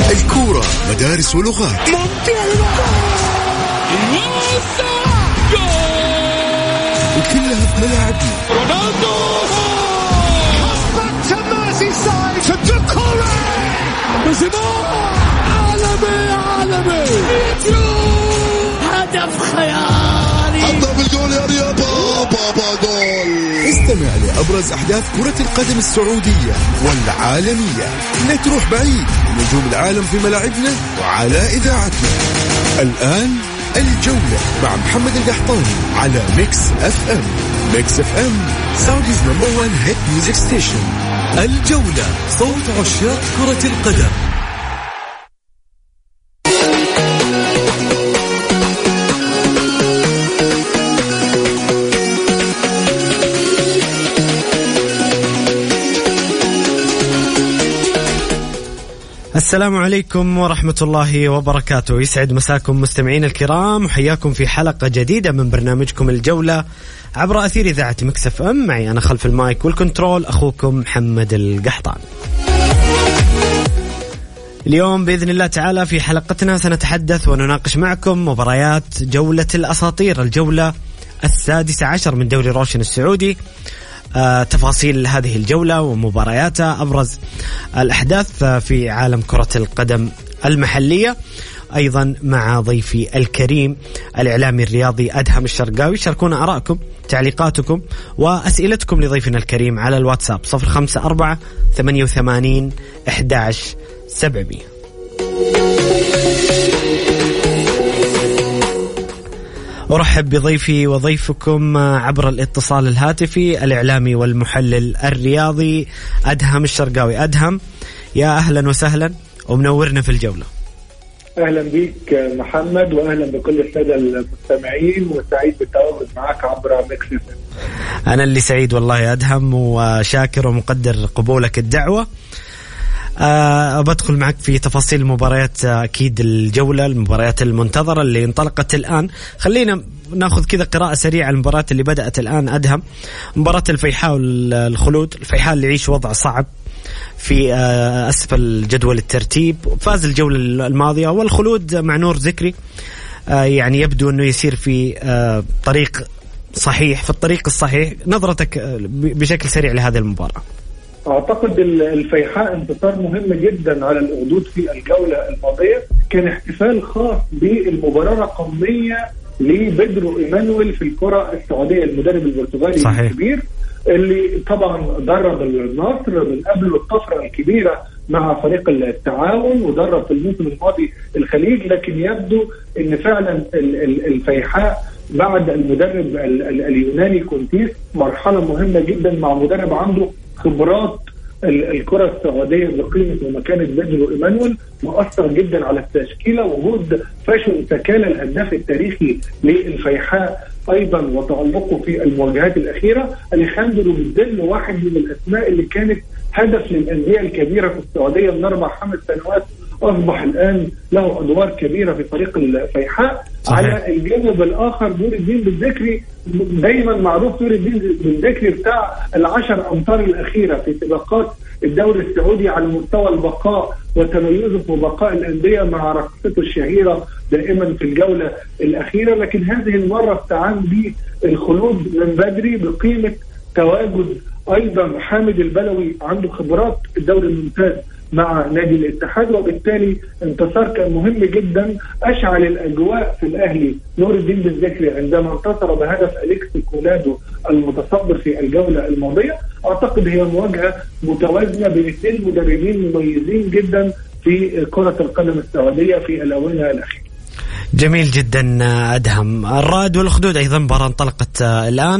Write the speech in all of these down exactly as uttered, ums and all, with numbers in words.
الكورة مدارس ولغات. وكلها في ملاعبنا. رونالدو عالمي عالمي هدف خيالي. حطها بالجول يا رياض. بابا جول. استمع لأبرز أحداث كرة القدم السعودية والعالمية. لا تروح بعيد، نجوم العالم في ملاعبنا وعلى إذاعتنا. الآن الجولة مع محمد القحطاني على ميكس اف ام. ميكس اف ام سعوديز نمبر وان هيت ميوزك ستيشن. الجولة، صوت عشاق كرة القدم. السلام عليكم ورحمة الله وبركاته. يسعد مساكم مستمعين الكرام، وحياكم في حلقة جديدة من برنامجكم الجولة عبر أثير إذاعة ميكس اف ام. معي أنا خلف المايك والكنترول أخوكم محمد القحطان. اليوم بإذن الله تعالى في حلقتنا سنتحدث ونناقش معكم مباريات جولة الأساطير، الجولة السادسة عشر من دوري روشن السعودي. آه، تفاصيل هذه الجولة ومبارياتها، أبرز الأحداث في عالم كرة القدم المحلية، أيضا مع ضيفي الكريم الإعلامي الرياضي أدهم الشرقاوي. شاركونا آراءكم، تعليقاتكم وأسئلتكم لضيفنا الكريم على الواتساب صفر خمسة أربعة ثمانية وثمانين أحد عشر سبعمية. أرحب بضيفي وضيفكم عبر الاتصال الهاتفي الإعلامي والمحلل الرياضي أدهم الشرقاوي. أدهم، يا أهلا وسهلا ومنورنا في الجولة. أهلا بك محمد، وأهلا بكل السادة المستمعين، وسعيد بالتواجد معك عبر ميكس اف ام. أنا اللي سعيد والله يا أدهم، وشاكر ومقدر قبولك الدعوة. أه بدخل معك في تفاصيل المباريات، أكيد الجولة، المباريات المنتظرة اللي انطلقت الآن. خلينا ناخذ كذا قراءة سريعة المباريات اللي بدأت الآن. أدهم، مباراة الفيحاء والخلود. الفيحاء اللي يعيش وضع صعب في أسفل جدول الترتيب، فاز الجولة الماضية، والخلود مع نور ذكري أه يعني يبدو أنه يسير في أه طريق صحيح، في الطريق الصحيح. نظرتك بشكل سريع لهذه المباراة. أعتقد الفيحاء انتصار مهم جدا على الأخدود في الجولة الماضية. كان احتفال خاص بالمباراة الرقمية لبدرو إيمانويل في الكرة السعودية، المدرب البرتغالي صحيح. الكبير اللي طبعا درب النصر من قبل الطفرة الكبيرة مع فريق التعاون، ودرب في الموسم الماضي الخليج. لكن يبدو ان فعلا الفيحاء بعد المدرب اليوناني كونتيس مرحلة مهمة جدا مع مدرب عنده خبرات الكرة السعودية بقيمة ومكانة بدرو إيمانويل، مؤثر جدا على التشكيلة. وجود فاشل سكالة الهداف التاريخي للفيحاء أيضا، وتألقه في المواجهات الأخيرة. أليخاندرو بالدل واحد من الأسماء اللي كانت هدف للأندية الكبيرة في السعودية من أربع خمس سنوات، أصبح الآن له أدوار كبيرة في فريق الفيحاء. صحيح. على الجانب الآخر نور الدين بالذكري، دايما معروف نور الدين بالذكري بتاع العشر أمتار الأخيرة في سباقات الدوري السعودي على مستوى البقاء وتميزه في بقاء الأندية مع رقصته الشهيرة دائما في الجولة الأخيرة. لكن هذه المرة استعان بالخلود من بدري بقيمة تواجد أيضا حامد البلوي، عنده خبرات الدوري الممتاز مع نادي الاتحاد، وبالتالي انتصار كان مهم جدا. أشعل الأجواء في الأهلي نور الدين بالذكري عندما انتصر بهدف أليكس كولادو المتصدر في الجولة الماضية. أعتقد هي مواجهة متوازنة بين اثنين مدربين مميزين جدا في كرة القدم السعودية في الآونة الأخيرة. جميل جدا أدهم. الرائد والأخدود أيضا مباراة انطلقت الآن،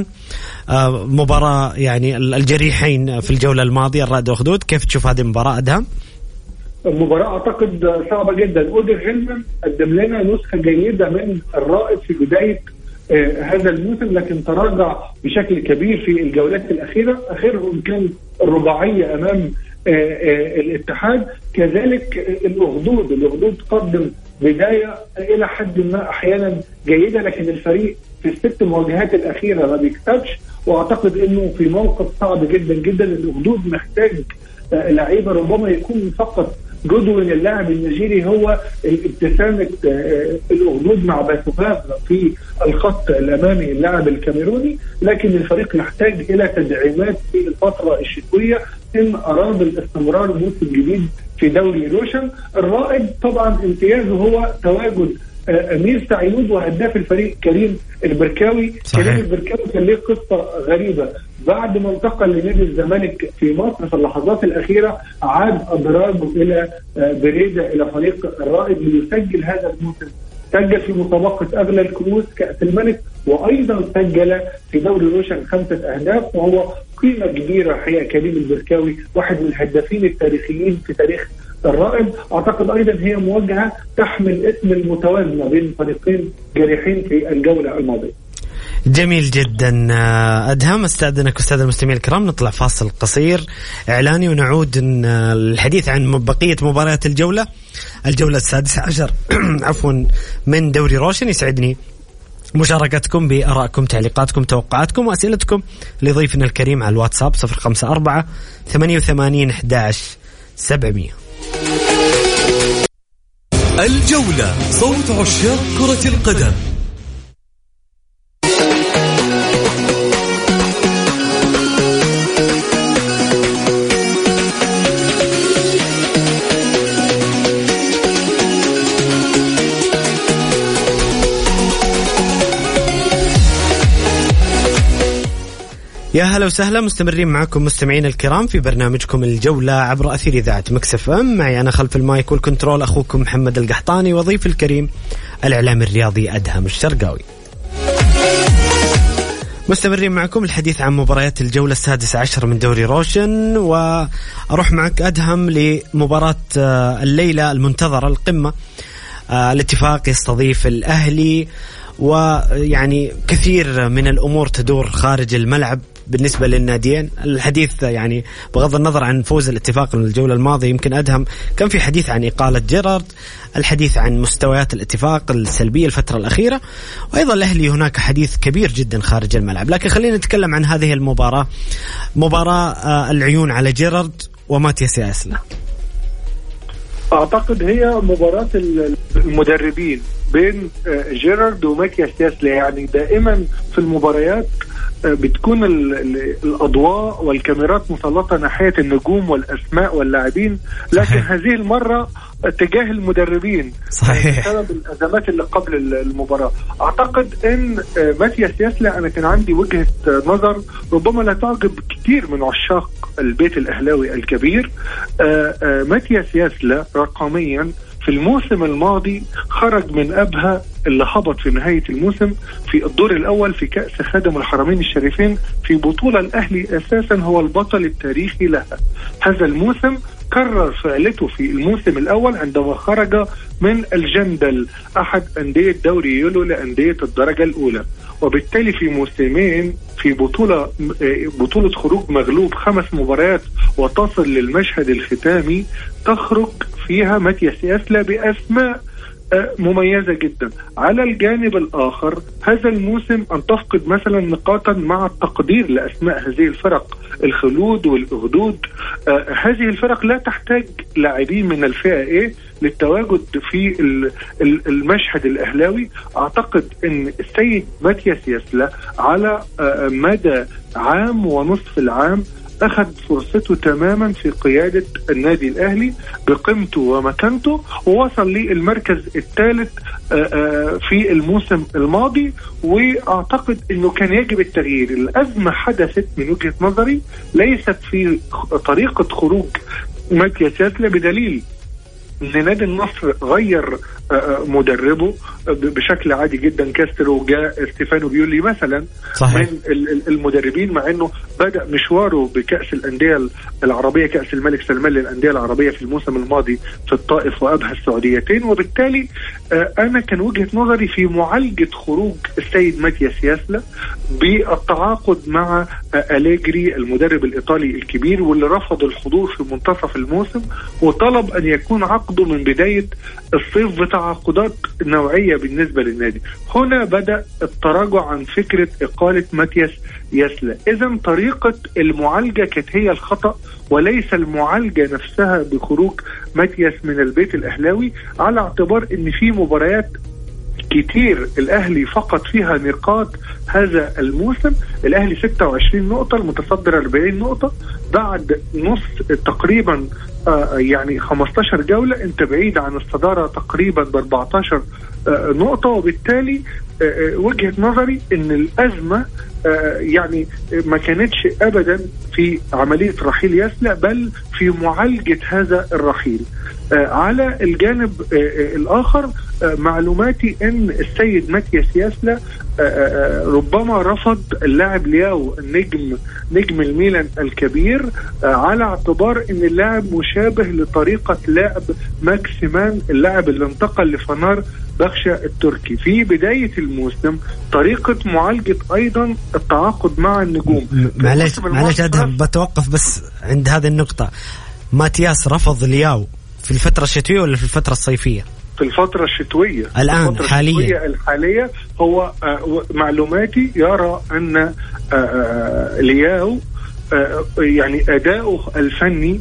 مباراة يعني الجريحين في الجولة الماضية الرائد والأخدود. كيف تشوف هذه المباراة أدهم؟ المباراة أعتقد صعبة جدا. أودر هيلمان قدم لنا نسخة جيدة من الرائد في بداية آه هذا الموسم، لكن تراجع بشكل كبير في الجولات الأخيرة. آخرهم كان الرباعية أمام آه آه الاتحاد. كذلك الأخدود الأخدود قدم بداية إلى حد ما أحيانا جيدة، لكن الفريق في الست مواجهات الأخيرة ما بيكسبش. وأعتقد أنه في موقف صعب جدا جدا. الأخدود محتاج لعيبة ربما يكون فقط جودوين اللاعب النيجيري هو ابتسامة الأخدود مع باتوفاف في الخط الأمامي اللاعب الكاميروني، لكن الفريق يحتاج إلى تدعيمات في الفترة الشتوية إن أراد الاستمرار موسم جديد في دوري روشن. الرائد طبعا امتيازه هو تواجد أمير سعيود وهداف الفريق كريم البركاوي. صحيح. كريم البركاوي كان له قصة غريبة، بعد ما انتقل لنادي الزمالك في مصر في اللحظات الأخيرة عاد أدراجه إلى بريدة إلى فريق الرائد ليسجل هذا الموسم. سجل في مسابقة أغلى الكؤوس كأس الملك، وأيضا سجل في دوري روشن خمسة أهداف، وهو قيمة كبيرة حقيقة. كريم البركاوي واحد من الهدافين التاريخيين في تاريخ الرائد. أعتقد أيضا هي مواجهة تحمل اسم المتوازنة بين فريقين جارحين في الجولة الماضية. جميل جدا أدهم. استأذنك أستاذ المستمعين الكرام نطلع فاصل قصير إعلاني ونعود الحديث عن بقية مباريات الجولة الجولة السادسة عشر عفوا من دوري روشن. يسعدني مشاركتكم بآرائكم، تعليقاتكم، توقعاتكم وأسئلتكم لضيفنا الكريم على الواتساب صفر خمسة أربعة ثمانية وثمانين أحد عشر سبعمية. الجولة صوت عشاق كرة القدم. يا هلا وسهلا، مستمرين معكم مستمعين الكرام في برنامجكم الجولة عبر أثير إذاعة مكس اف ام. معي أنا خلف المايك والكنترول أخوكم محمد القحطاني، وضيف الكريم الإعلام الرياضي أدهم الشرقاوي. مستمرين معكم الحديث عن مباريات الجولة السادسة عشر من دوري روشن، وأروح معك أدهم لمباراة الليلة المنتظرة القمة. الاتفاق يستضيف الأهلي، ويعني كثير من الأمور تدور خارج الملعب بالنسبة للناديين. الحديث يعني بغض النظر عن فوز الاتفاق من الجولة الماضية، يمكن أدهم كان في حديث عن إقالة جيرارد، الحديث عن مستويات الاتفاق السلبية الفترة الأخيرة، وأيضا الأهلي هناك حديث كبير جدا خارج الملعب. لكن خلينا نتكلم عن هذه المباراة، مباراة العيون على جيرارد وماتياس ياسلا. أعتقد هي مباراة المدربين بين جيرارد وماتياس ياسلا. يعني دائما في المباريات بتكون الأضواء والكاميرات مسلطة ناحية النجوم والأسماء واللاعبين، لكن صحيح. هذه المرة اتجاه المدربين صحيح بسبب الأزمات اللي قبل المباراة. أعتقد أن ماتياس ياسلا أنا كان عندي وجهة نظر ربما لا تعجب كتير من عشاق البيت الأهلاوي الكبير. ماتياس ياسلا رقميا في الموسم الماضي خرج من أبها اللي هبط في نهاية الموسم في الدور الأول في كأس خادم الحرمين الشريفين في بطولة الأهلي أساسا هو البطل التاريخي لها. هذا الموسم كرر فعلته في الموسم الأول عندما خرج من الجندل أحد أندية دوري يولو لأندية الدرجة الأولى، وبالتالي في موسمين في بطولة بطولة خروج مغلوب خمس مباريات وتصل للمشهد الختامي تخرج فيها ماتياس ياسلا بأسماء مميزة جدا. على الجانب الآخر هذا الموسم أن تفقد مثلا نقاطا مع التقدير لأسماء هذه الفرق، الخلود والأخدود. آه هذه الفرق لا تحتاج لاعبين من الفئة إيه للتواجد في المشهد الأهلاوي. أعتقد أن السيد ماتياس ياسلا على آه مدى عام ونصف العام أخذ فرصته تماما في قيادة النادي الأهلي بقيمته ومكانته، ووصل للمركز الثالث في الموسم الماضي. وأعتقد أنه كان يجب التغيير. الأزمة حدثت من وجهة نظري ليست في طريقة خروج ماتياس ياسلا، بدليل أن نادي النصر غير مدربه بشكل عادي جدا. كاسترو جاء ستيفانو بيولي مثلا صحيح. من المدربين، مع انه بدأ مشواره بكأس الأندية العربية كأس الملك سلمان للأندية العربية في الموسم الماضي في الطائف وأبها السعوديتين. وبالتالي أنا كان وجهة نظري في معالجة خروج السيد ماتياس ياسلا بالتعاقد مع أليجري المدرب الإيطالي الكبير، واللي رفض الحضور في منتصف الموسم وطلب أن يكون عقد عقده من بداية الصيف بتعاقدات نوعية بالنسبة للنادي. هنا بدأ التراجع عن فكرة إقالة ماتياس ياسلا. إذن طريقة المعالجة كانت هي الخطأ وليس المعالجة نفسها بخروج ماتياس من البيت الأهلاوي، على اعتبار أن في مباريات كتير الأهلي فقط فيها نقاط هذا الموسم. الأهلي ستة وعشرين نقطة، المتصدر أربعين نقطة، بعد نص تقريبا آه يعني خمستاشر جولة انت بعيد عن الصدارة تقريبا ب أربعتاشر آه نقطة. وبالتالي آه وجهة نظري ان الأزمة آه يعني ما كانتش أبدا في عملية رحيل ياسلا بل في معالجة هذا الرحيل. آه على الجانب آه الآخر آه معلوماتي ان السيد ماتياس ياسلا آه آه ربما رفض اللاعب لياو النجم نجم الميلان الكبير آه على اعتبار ان اللاعب مشابه لطريقة لعب ماكسيمان اللاعب اللي انتقل لفنار بخشة التركي في بداية الموسم. طريقة معالجة أيضا التعاقد مع النجوم. معلش معلش أدهم بتوقف بس عند هذه النقطة. ماتياس رفض لياو في الفترة الشتوية ولا في الفترة الصيفية؟ في الفترة الشتوية الآن الفترة حاليا الحالية هو آه معلوماتي يرى أن آه آه لياو آه يعني أداؤه الفني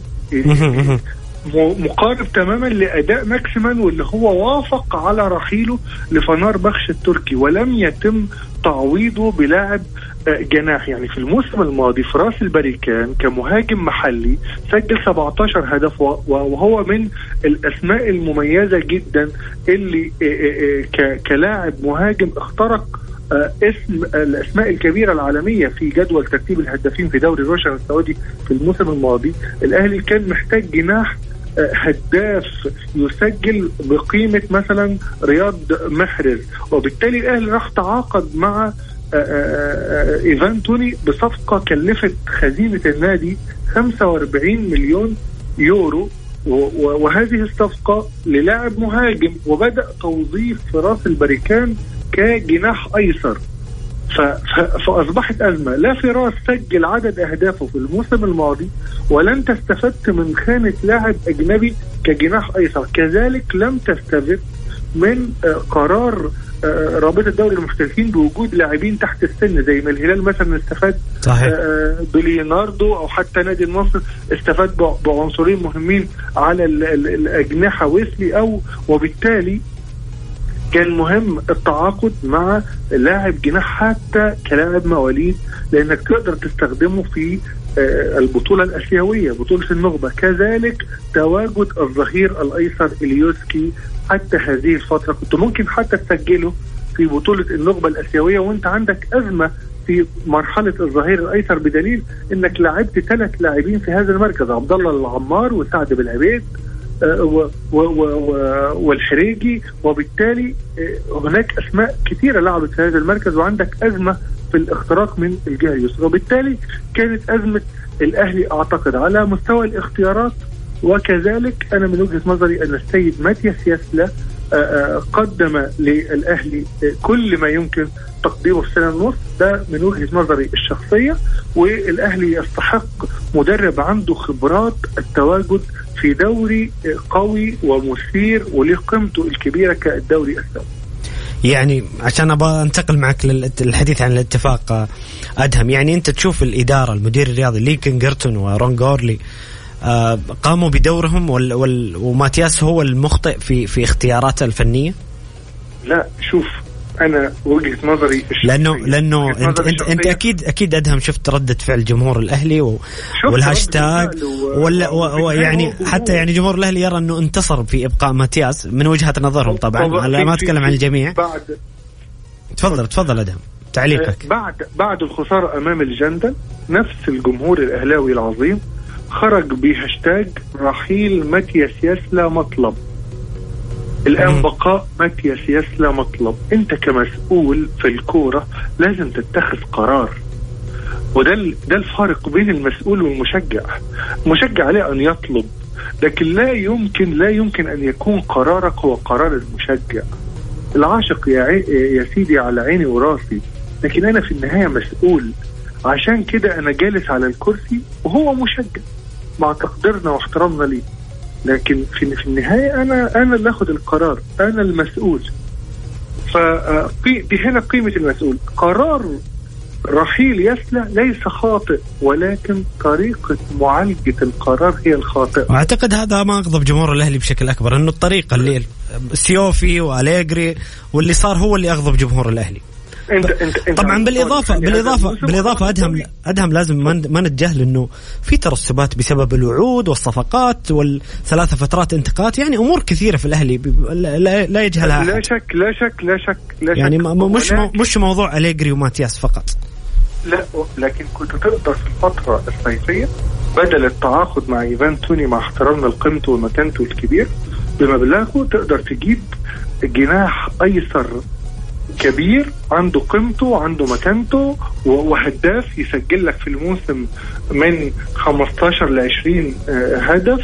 مقارب تماما لأداء ماكسيمان واللي هو وافق على رحيله لفنار بخش التركي ولم يتم تعويضه بلاعب جناح. يعني في الموسم الماضي في راس البريكان كمهاجم محلي سجل سبعتاشر هدف وهو من الأسماء المميزة جدا اللي كلاعب مهاجم اخترق اسم الأسماء الكبيرة العالمية في جدول ترتيب الهدافين في دوري روشن السعودي في الموسم الماضي. الأهلي كان محتاج جناح هداف يسجل بقيمة مثلا رياض محرز، وبالتالي الأهلي راح تعاقد مع إيفان توني بصفقة كلفت خزينة النادي خمسة وأربعين مليون يورو، وهذه الصفقة للاعب مهاجم وبدأ توظيف في راس البريكان كجناح أيسر. فأصبحت أزمة. لا فراس سجل عدد أهدافه في الموسم الماضي ولن تستفدت من خانة لاعب أجنبي كجناح أيسر، كذلك لم تستفد من قرار رابطة دوري المحترفين بوجود لاعبين تحت السن زي ما الهلال مثلا استفاد بليوناردو أو حتى نادي النصر استفاد بعنصرين مهمين على الأجنحة ويسلي أو وبالتالي كان مهم التعاقد مع لاعب جناح حتى كلاعب مواليد لأنك تقدر تستخدمه في البطولة الآسيوية بطولة النخبة. كذلك تواجد الظهير الأيسر إليوسكي حتى هذه الفترة كنت ممكن حتى تسجله في بطولة النخبة الآسيوية وانت عندك أزمة في مرحلة الظهير الأيسر بدليل انك لعبت ثلاث لاعبين في هذا المركز، عبد الله العمار وسعد بالعبيد والحريجي، وبالتالي هناك أسماء كثيرة لعبت في هذا المركز وعندك أزمة في الاختراق من الجهة اليسرى. وبالتالي كانت أزمة الأهلي أعتقد على مستوى الاختيارات، وكذلك أنا من وجهة نظري أن السيد ماتياس ياسلا قدم للأهلي كل ما يمكن تقديمه في سنة ونص. ده من وجهة نظري الشخصية، والأهلي يستحق مدرب عنده خبرات التواجد في دوري قوي ومثير وله قيمته الكبيرة كالدوري السعودي. يعني عشان أبغى أنتقل معك للحديث عن الاتفاق أدهم، يعني أنت تشوف الإدارة المدير الرياضي لي كينغرتون ورون غورلي آه قاموا بدورهم وال وال وماتياس هو المخطئ في في اختياراته الفنية؟ لا شوف أنا وجهة نظري لأنه لأنه أنت أنت, أنت أكيد أكيد أدهم شفت ردة فعل جمهور الأهلي و والهاشتاج ولا ويعني حتى يعني جمهور الأهلي يرى أنه انتصر في إبقاء ماتياس من وجهة نظرهم طبعا. أنا ما أتكلم عن الجميع. بعد تفضل تفضل أدهم تعليقك. بعد بعد الخسارة أمام الجندل نفس الجمهور الأهلاوي العظيم خرج بهاشتاج رحيل ماتياس ياسلا مطلب. الآن بقاء ماتياس ياسلا مطلب. أنت كمسؤول في الكورة لازم تتخذ قرار، وده ده الفارق بين المسؤول والمشجع. المشجع عليه أن يطلب، لكن لا يمكن لا يمكن أن يكون قرارك هو قرار المشجع. العاشق يا, عي... يا سيدي على عيني وراسي، لكن أنا في النهاية مسؤول. عشان كده أنا جالس على الكرسي وهو مشجع مع تقديرنا واحترامنا ليه. لكن في في النهاية أنا أنا اللي أخذ القرار، أنا المسؤول. فدي هنا قيمة المسؤول. قرار رحيل يسلى ليس خاطئ، ولكن طريقة معالجة القرار هي الخاطئة. وأعتقد هذا ما أغضب جمهور الأهلي بشكل أكبر، إنه الطريقة اللي سيوفي وأليغري واللي صار هو اللي أغضب جمهور الأهلي. انت انت انت طبعا بالاضافه بالاضافه بالاضافه ادهم ادهم لازم ما نتجاهل انه في ترسبات بسبب الوعود والصفقات والثلاث فترات انتقالات، يعني امور كثيره في الاهلي لا يجهلها. لا شك لا شك لا شك لا شك يعني مش مش موضوع أليغري وماتياس فقط. لا، لكن كنت تقدر في الفتره الصيفيه بدل التعاقد مع ايفان توني مع احترامنا لقيمته ومكانته الكبير بمبلغه، تقدر تجيب جناح ايسر كبير عنده قيمته وعنده مكانته وهداف يسجل لك في الموسم من خمستاشر لعشرين هدف.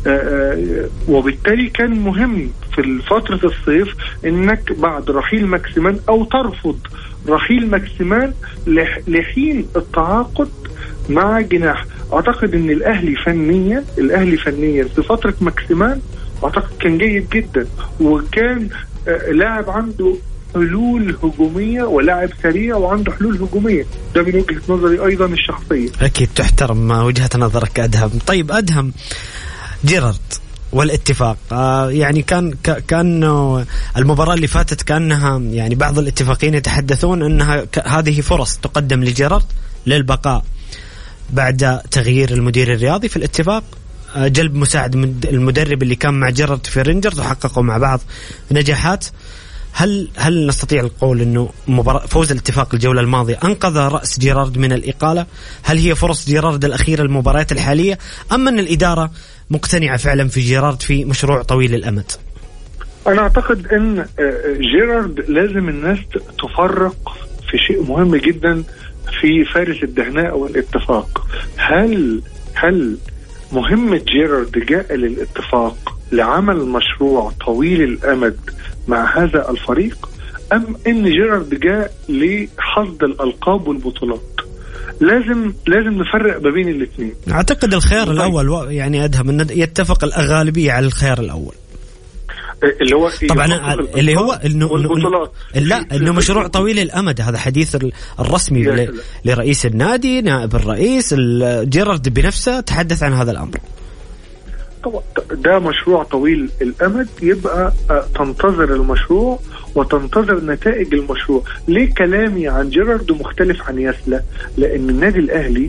وبالتالي كان مهم في فترة الصيف انك بعد رحيل ماكسيمان او ترفض رحيل ماكسيمان لحين التعاقد مع جناح. اعتقد ان الاهلي فنيا الاهلي فنيا في فترة ماكسيمان اعتقد كان جيد جدا، وكان لاعب عنده حلول هجومية ولاعب سريع وعنده حلول هجومية. ده من وجهة نظري أيضا الشخصية. أكيد تحترم وجهة نظرك أدهم. طيب أدهم، جيرارد والاتفاق آه يعني كان كان المباراة اللي فاتت كانها يعني بعض الاتفاقين يتحدثون أنها هذه فرص تقدم لجيرارد للبقاء بعد تغيير المدير الرياضي في الاتفاق، آه جلب مساعد المدرب اللي كان مع جيرارد في رينجرز وحققوا مع بعض نجاحات. هل هل نستطيع القول انه فوز الاتفاق الجوله الماضيه انقذ راس جيرارد من الاقاله؟ هل هي فرص جيرارد الاخيره المباريات الحاليه، ام ان الاداره مقتنعه فعلا في جيرارد في مشروع طويل الامد؟ انا اعتقد ان جيرارد لازم الناس تفرق في شيء مهم جدا في فارس الدهناء والاتفاق. هل هل مهمه جيرارد جاء للاتفاق لعمل مشروع طويل الامد مع هذا الفريق، أم إن جيرارد جاء لحصد الألقاب والبطولات؟ لازم لازم نفرق ما بين الاثنين. أعتقد الخيار طيب. الأول يعني أدهم أن يتفق الغالبية على الخيار الأول اللي هو طبعا اللي هو إنه لا إنه مشروع طويل الأمد. هذا حديث الرسمي ل... لرئيس النادي، نائب الرئيس جيرارد بنفسه تحدث عن هذا الأمر. طبعا ده مشروع طويل الأمد، يبقى تنتظر المشروع وتنتظر نتائج المشروع. ليه كلامي عن جيرارد مختلف عن يسلى؟ لأن النادي الأهلي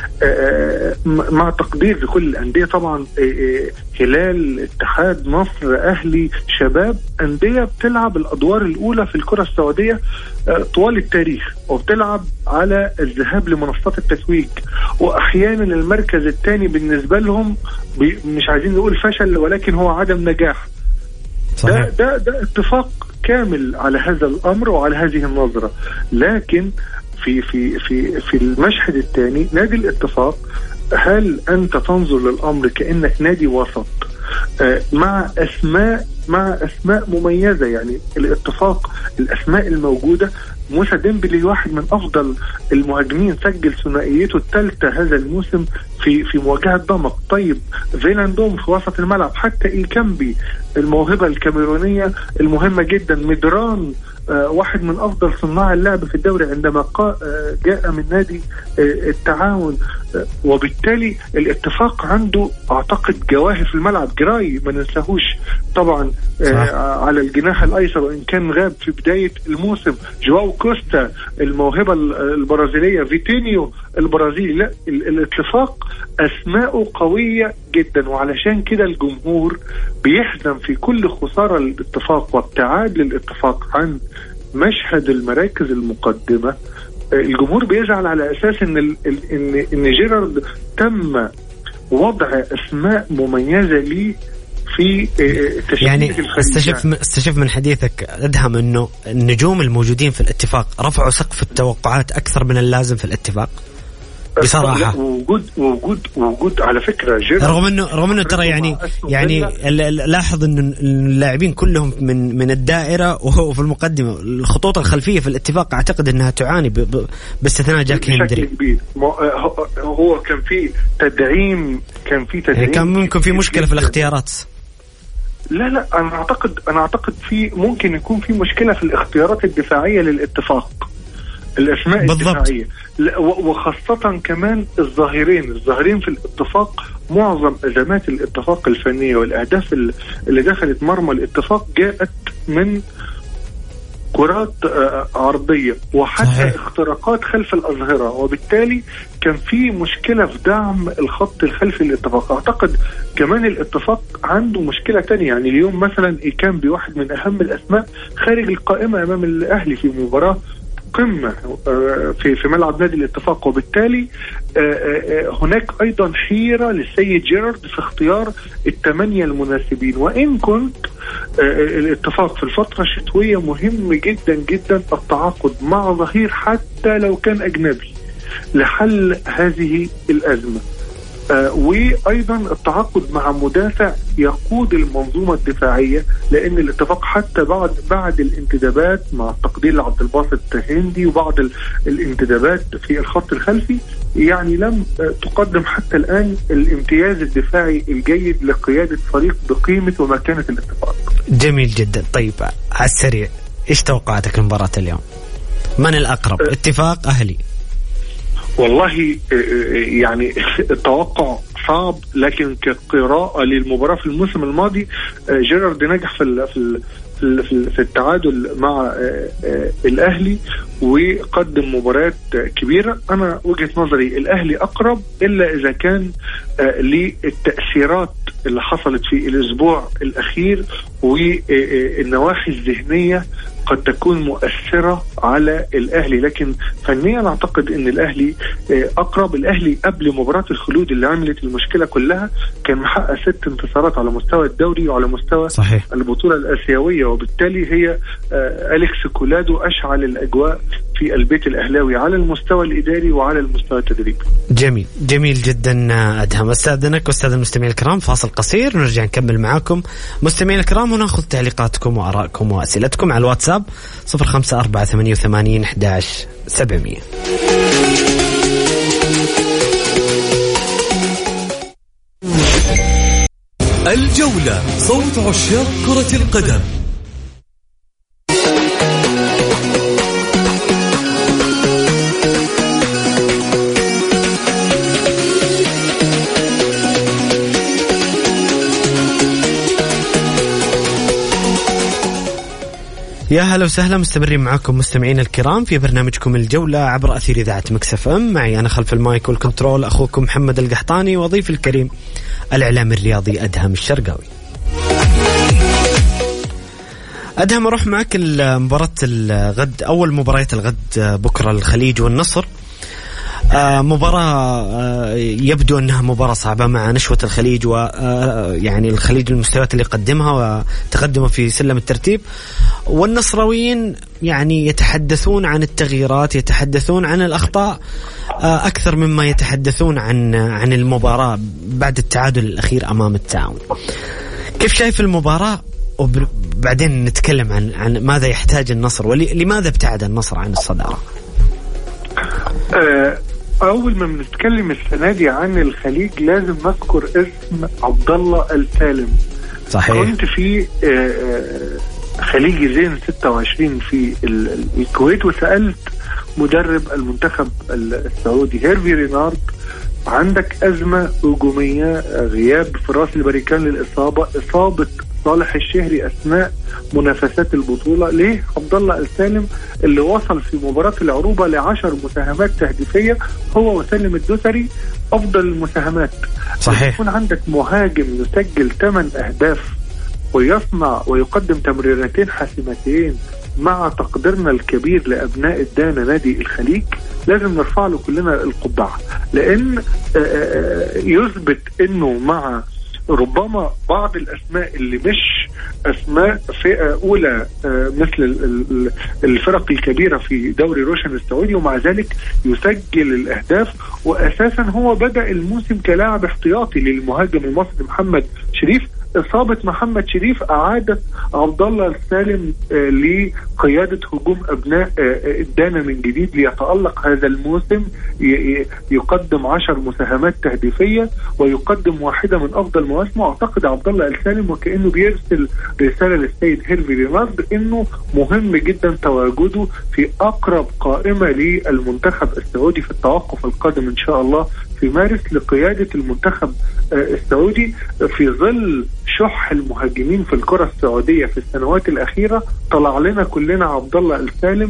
مع تقدير لكل الأندية طبعا، هلال، اتحاد، نصر، أهلي، شباب، أندية بتلعب الأدوار الأولى في الكرة السعودية طوال التاريخ، وبتلعب على الذهاب لمنصات التتويج، وأحيانا المركز الثاني بالنسبة لهم مش عايزين نقول فشل ولكن هو عدم نجاح. ده, ده, ده اتفاق كامل على هذا الأمر وعلى هذه النظرة. لكن في في في في المشهد الثاني نادي الاتفاق، هل أنت تنظر للأمر كأنك نادي وسط مع أسماء مع أسماء مميزة؟ يعني الاتفاق الأسماء الموجودة، موسى ديمبلي واحد من أفضل المهاجمين، سجل ثنائيته الثالثة هذا الموسم في في مواجهة ضمك. طيب فيلاندوم في وسط الملعب، حتى إيكامبي الموهبة الكاميرونية المهمة جدا، مدران آه واحد من أفضل صناع اللعب في الدوري عندما آه جاء من نادي آه التعاون. آه وبالتالي الاتفاق عنده أعتقد جواهر في الملعب. جراي ما ننساهوش طبعا آه على الجناح الأيسر وإن كان غاب في بداية الموسم. جواو كوستا الموهبة البرازيلية، فيتينيو البرازيلي. لا، الاتفاق أسماءه قوية جدا، وعلشان كده الجمهور بيحزن في كل خسارة للاتفاق وابتعاد للاتفاق عن مشهد المراكز المقدمة. الجمهور بيزعل على أساس إن إن إن جيرارد تم وضع أسماء مميزة ليه في يعني استشف استشف من حديثك أدهم إنه النجوم الموجودين في الاتفاق رفعوا سقف التوقعات أكثر من اللازم في الاتفاق. بصراحة. وجود وجود وجود على فكرة جيرارد رغم انه رغم انه ترى يعني يعني لاحظ انه اللاعبين كلهم من من الدائرة، وفي المقدمة الخطوط الخلفية في الاتفاق اعتقد انها تعاني باستثناء جاك هندري. هو كان في تدعيم كان في تدعيم يعني كان ممكن في مشكلة في الاختيارات. لا لا انا اعتقد انا اعتقد في ممكن يكون في مشكلة في الاختيارات الدفاعية للاتفاق، الاسماء الدفاعيه، وخاصه كمان الظاهرين الظاهرين في الاتفاق. معظم ازمات الاتفاق الفنيه والاهداف اللي دخلت مرمى الاتفاق جاءت من كرات عرضيه وحتى صحيح. اختراقات خلف الاظهره، وبالتالي كان في مشكله في دعم الخط الخلفي للاتفاق. اعتقد كمان الاتفاق عنده مشكله تانية، يعني اليوم مثلا كان بواحد من اهم الاسماء خارج القائمه امام الاهلي في مباراه قمة في في ملعب نادي الاتفاق، وبالتالي هناك أيضا حيرة للسيد جيرارد في اختيار الثمانية المناسبين. وإن كنت الاتفاق في الفترة الشتوية مهم جدا جدا التعاقد مع ظهير حتى لو كان أجنبي لحل هذه الأزمة، آه وأيضا التعاقد مع مدافع يقود المنظومة الدفاعية، لأن الاتفاق حتى بعد بعد الانتدابات مع التقدير لعبد الباسط هندي وبعض الانتدابات في الخط الخلفي يعني لم آه تقدم حتى الآن الامتياز الدفاعي الجيد لقيادة فريق بقيمة ومكانة الاتفاق. جميل جدا. طيب على السريع إيش توقعاتك لمباراة اليوم؟ من الأقرب؟ آه اتفاق أهلي؟ والله يعني التوقع صعب، لكن كقراءة للمباراة في الموسم الماضي جيرارد نجح في في في التعادل مع الأهلي وقدم مباريات كبيرة. أنا وجهة نظري الأهلي أقرب، إلا إذا كان للتأثيرات اللي حصلت في الأسبوع الأخير والنواحي الذهنية قد تكون مؤثرة على الأهلي، لكن فنيا أعتقد أن الأهلي أقرب. الأهلي قبل مباراة الخلود اللي عملت المشكلة كلها كان محقق ست انتصارات على مستوى الدوري وعلى مستوى صحيح. البطولة الآسيوية، وبالتالي هي أليكس كولادو أشعل الأجواء في البيت الأهلاوي على المستوى الإداري وعلى المستوى التدريبي. جميل جميل جدا أدهم. أستاذنك وأستاذ المستمعين الكرام فاصل قصير ونرجع نكمل معاكم مستمعين الكرام ونأخذ تعليقاتكم وآرائكم وأسئلتكم على الواتساب صفر خمسة أربعة ثمانية وثمانين أحد عشر سبعمية. الجولة صوت عشاق كرة القدم. يا هلا وسهلا، مستمرين معكم مستمعين الكرام في برنامجكم الجولة عبر أثير إذاعة مكس اف ام. معي أنا خلف المايك والكنترول أخوكم محمد القحطاني، وضيف الكريم الإعلام الرياضي أدهم الشرقاوي. أدهم أروح معك مباراة الغد، أول مباراة الغد بكرة الخليج والنصر. آه مباراة آه يبدو أنها مباراة صعبة مع نشوة الخليج، ويعني الخليج المستويات اللي قدمها وتقدمه في سلم الترتيب، والنصراويين يعني يتحدثون عن التغييرات، يتحدثون عن الأخطاء آه أكثر مما يتحدثون عن عن المباراة بعد التعادل الأخير أمام التعاون. كيف شايف المباراة؟ وبعدين نتكلم عن عن ماذا يحتاج النصر ولماذا ابتعد النصر عن الصدارة. آه أول ما بنتكلم السنة دي عن الخليج لازم نذكر اسم عبد الله السالم. صحيح. كنت في خليج زين ستة وعشرين في الكويت وسألت مدرب المنتخب السعودي هيرفي رينارد، عندك أزمة هجومية، غياب فراس البريكان للإصابة، إصابة صالح الشهري أثناء منافسات البطولة، ليه عبد الله السالم اللي وصل في مباراة العروبة لعشر مساهمات تهديفية هو وسالم الدوسري أفضل المساهمات. صحيح. يكون عندك مهاجم يسجل ثمان أهداف ويصنع ويقدم تمريرتين حاسمتين مع تقديرنا الكبير لأبناء الدانا نادي الخليج، لازم نرفع له كلنا القبعة، لأن يثبت أنه مع ربما بعض الأسماء اللي مش أسماء فئة أولى مثل الفرق الكبيرة في دوري روشن السعودي، ومع ذلك يسجل الأهداف. وأساسا هو بدأ الموسم كلاعب احتياطي للمهاجم المصري محمد شريف. إصابة محمد شريف أعادت عبد الله السالم لقيادة هجوم أبناء الدانا من جديد ليتألق هذا الموسم، يقدم عشر مساهمات تهديفية ويقدم واحدة من أفضل مواسمه. أعتقد عبد الله السالم وكأنه بيرسل رسالة للسيد هيرفي رينارد إنه مهم جدا تواجده في أقرب قائمة للمنتخب السعودي في التوقف القادم إن شاء الله في مارس لقيادة المنتخب السعودي في ظل شح المهاجمين في الكرة السعودية في السنوات الأخيرة. طلع لنا كلنا عبد الله السالم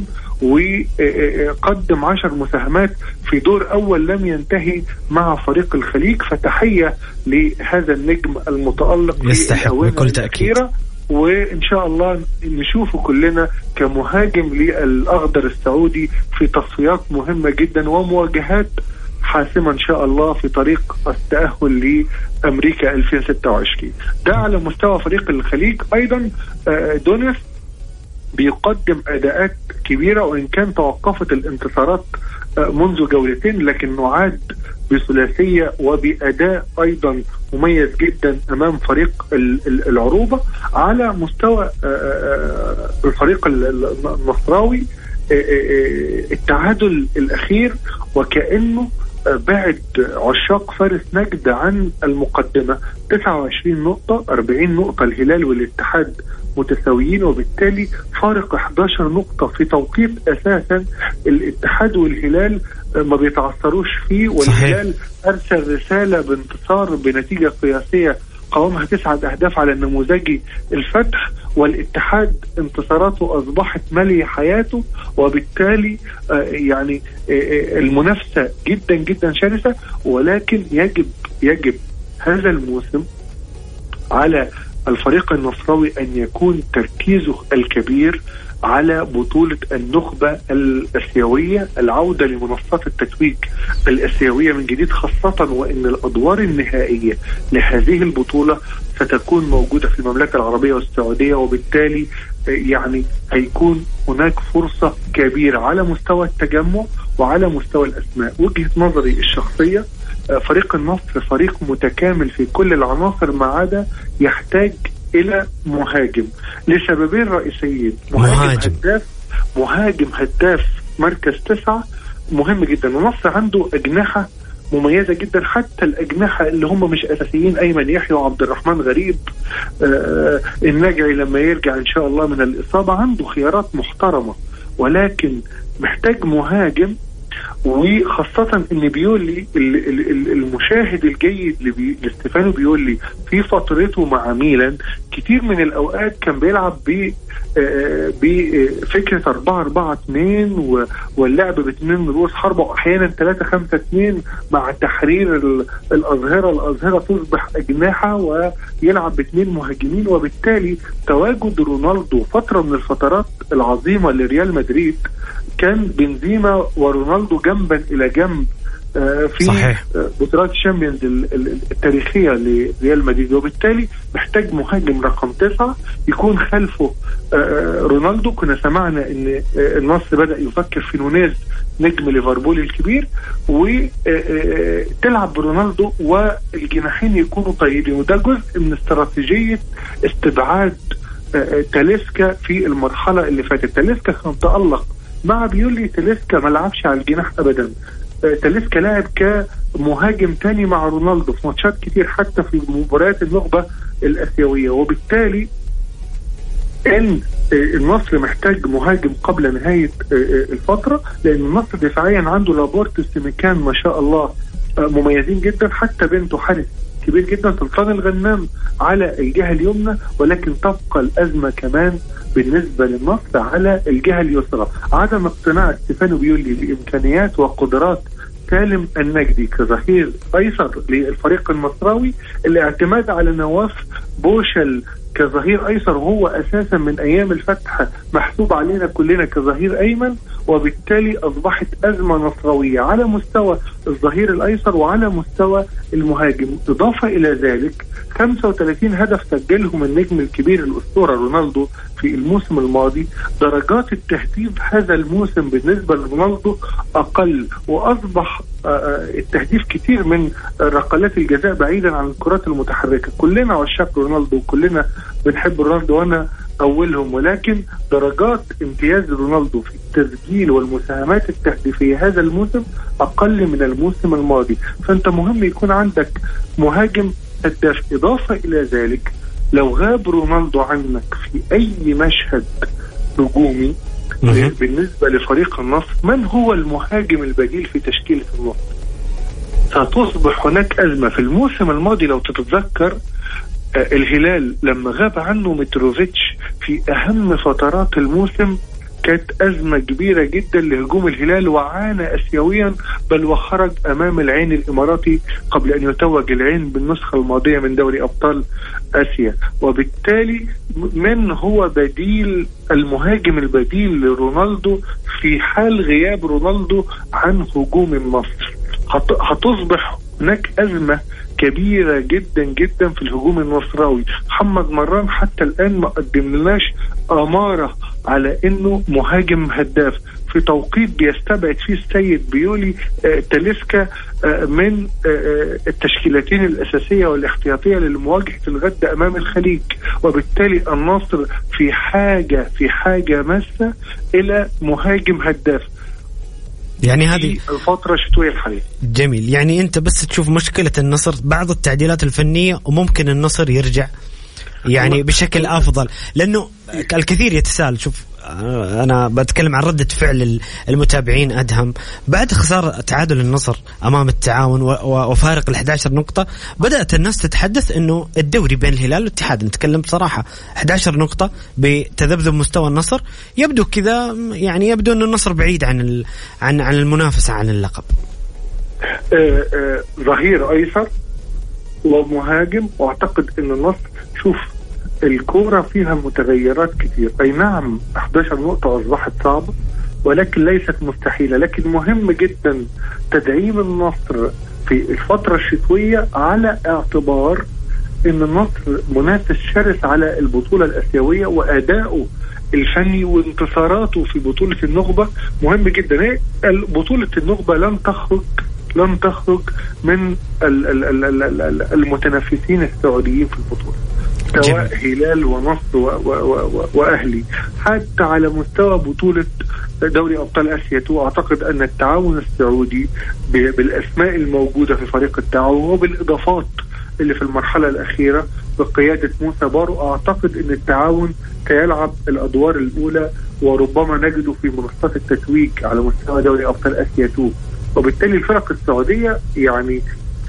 وقدم عشر مساهمات في دور أول لم ينتهي مع فريق الخليج، فتحية لهذا النجم المتألق يستحق بكل تأكيد، وإن شاء الله نشوفه كلنا كمهاجم للأخضر السعودي في تصفيات مهمة جدا ومواجهات حاسمة إن شاء الله في طريق التأهل لأمريكا ألفين وستة وعشرين. ده على مستوى فريق الخليج. أيضا دونيس بيقدم أداءات كبيرة، وإن كان توقفت الانتصارات منذ جولتين لكن عاد بثلاثية وبأداء أيضا مميز جدا أمام فريق العروبة. على مستوى الفريق النصراوي التعادل الأخير وكأنه بعد عشاق فارس نجد عن المقدمة. تسعة وعشرين نقطة، أربعين نقطة الهلال والاتحاد متساويين، وبالتالي فارق إحدى عشرة نقطة في توقيت أساسا الاتحاد والهلال ما بيتعثروش فيه. والهلال أرسل رسالة بانتصار بنتيجة قياسية قوامها تسعة أهداف على النموذجي الفتح، والاتحاد انتصاراته أصبحت مالية حياته، وبالتالي يعني المنافسة جدا جدا شرسة. ولكن يجب يجب هذا الموسم على الفريق النصراوي أن يكون تركيزه الكبير على بطولة النخبة الآسيوية، العودة لمنصات التتويج الآسيوية من جديد، خاصة وإن الأدوار النهائية لهذه البطولة ستكون موجودة في المملكة العربية والسعودية، وبالتالي يعني هيكون هناك فرصة كبيرة على مستوى التجمع وعلى مستوى الأسماء. وجهة نظري الشخصية فريق النصر فريق متكامل في كل العناصر ما عدا يحتاج إلى مهاجم لسببين رئيسيين. مهاجم, مهاجم هداف مهاجم هداف مركز تسعة مهم جدا. النصر عنده أجنحة مميزة جدا، حتى الأجنحة اللي هم مش أساسيين، أيمن يحيى وعبد الرحمن غريب، آه النجعي لما يرجع إن شاء الله من الإصابة عنده خيارات محترمة، ولكن محتاج مهاجم. وخاصة ان بيولي المشاهد الجيد لاستيفانو بيولي في فترته مع ميلان كتير من الاوقات كان بيلعب ب بفكرة أربعة أربعة اثنين واللعب باثنين رؤوس حربة، واحيانا ثلاثة خمسة اثنين مع تحرير الأظهرة الأظهرة تصبح أجنحة ويلعب باثنين مهاجمين. وبالتالي تواجد رونالدو فترة من الفترات العظيمة لريال مدريد كان بنزيما ورونالدو جنبا إلى جنب في صحيح. بطولات الشامبيونز التاريخية لريال مدريد، وبالتالي محتاج مهاجم رقم تسعة يكون خلفه رونالدو. كنا سمعنا ان النصر بدأ يفكر في نونيز نجم ليفربول الكبير، وتلعب برونالدو والجناحين يكونوا طيبين، وده جزء من استراتيجية استبعاد تاليسكا في المرحلة اللي فاتت. تاليسكا كان تألق مع بيولي، تاليسكا ما لعبش على الجناح ابدا. تاليسكا لاعب كمهاجم تاني مع رونالدو في ماتشات كتير حتى في مباريات النخبة الآسيوية، وبالتالي ان النصر محتاج مهاجم قبل نهاية الفترة، لان النصر دفاعيا عنده لابورت والسيميكان ما شاء الله مميزين جدا، حتى بنته حارس كبير جدا سلطان الغنام على الجهة اليمنى، ولكن تبقى الأزمة كمان بالنسبة للنصر على الجهة اليسرى. عدم اقتناع ستيفانو بيولي بإمكانيات وقدرات سالم النجدي كظهير أيسر للفريق النصراوي، الاعتماد على نواف بوشل كظهير أيسر، وهو أساسا من أيام الفتح محسوب علينا كلنا كظهير أيمن، وبالتالي أصبحت أزمة نصراوية على مستوى الظهير الأيسر وعلى مستوى المهاجم. إضافة إلى ذلك خمسة وثلاثين هدف سجلهم النجم الكبير الأسطورة رونالدو في الموسم الماضي. درجات التهديف هذا الموسم بالنسبة لرونالدو أقل، وأصبح التهديف كتير من ركلات الجزاء بعيدا عن الكرات المتحركة. كلنا عشاق رونالدو وكلنا بنحب رونالدو وأنا أولهم، ولكن درجات امتياز رونالدو في التسجيل والمساهمات التهديفية هذا الموسم أقل من الموسم الماضي. فأنت مهم يكون عندك مهاجم هداف. إضافة إلى ذلك لو غاب رونالدو عنك في أي مشهد هجومي بالنسبة لفريق النصر، من هو المهاجم البديل في تشكيلة النصر؟ ستصبح هناك أزمة. في الموسم الماضي لو تتذكر الهلال لما غاب عنه متروفيتش في أهم فترات الموسم كانت أزمة كبيرة جدا لهجوم الهلال، وعانى أسيويا بل وخرج أمام العين الإماراتي قبل أن يتوج العين بالنسخة الماضية من دوري أبطال آسيا. وبالتالي من هو بديل المهاجم البديل لرونالدو في حال غياب رونالدو عن هجوم النصر؟ هتصبح هناك أزمة كبيرة جدا جدا في الهجوم النصراوي. محمد مران حتى الآن ما قدمناش أمارة على أنه مهاجم هداف في توقيت بيستبعد فيه السيد بيولي آه تاليسكا آه من آه التشكيلتين الأساسية والاحتياطية للمواجهة الغد أمام الخليج. وبالتالي النصر في حاجة في حاجة ماسة إلى مهاجم هداف يعني هذه الفترة الشتوية الحالية. جميل. يعني أنت بس تشوف مشكلة النصر بعض التعديلات الفنية وممكن النصر يرجع يعني بشكل أفضل، لأنه الكثير يتساءل. شوف أنا بتكلم عن ردة فعل المتابعين أدهم بعد خسارة تعادل النصر أمام التعاون وفارق الأحد عشر نقطة. بدأت الناس تتحدث إنه الدوري بين الهلال والاتحاد، نتكلم بصراحة أحد عشر نقطة بتذبذب مستوى النصر، يبدو كذا يعني يبدو إنه النصر بعيد عن عن عن المنافسة عن اللقب. آه آه ظهير أيسر ومهاجم، وأعتقد إن النصر شوف الكورة فيها متغيرات كتير. أي نعم أحد عشر نقطة أصبحت صعبة ولكن ليست مستحيلة، لكن مهم جدا تدعيم النصر في الفترة الشتوية على اعتبار أن النصر منافس شرس على البطولة الآسيوية، وأداؤه الفني وانتصاراته في بطولة النخبة مهم جدا. بطولة النخبة لن تخرج لن تخرج من المتنافسين السعوديين في البطولة، سواء هلال ونصر وأهلي. حتى على مستوى بطولة دوري أبطال آسيا تو أعتقد أن التعاون السعودي بالأسماء الموجودة في فريق التعاون وبالإضافات اللي في المرحلة الأخيرة بقيادة موسى بارو، أعتقد أن التعاون سيلعب الأدوار الأولى وربما نجده في منصات التتويج على مستوى دوري أبطال آسيا تو. وبالتالي الفرق السعودية يعني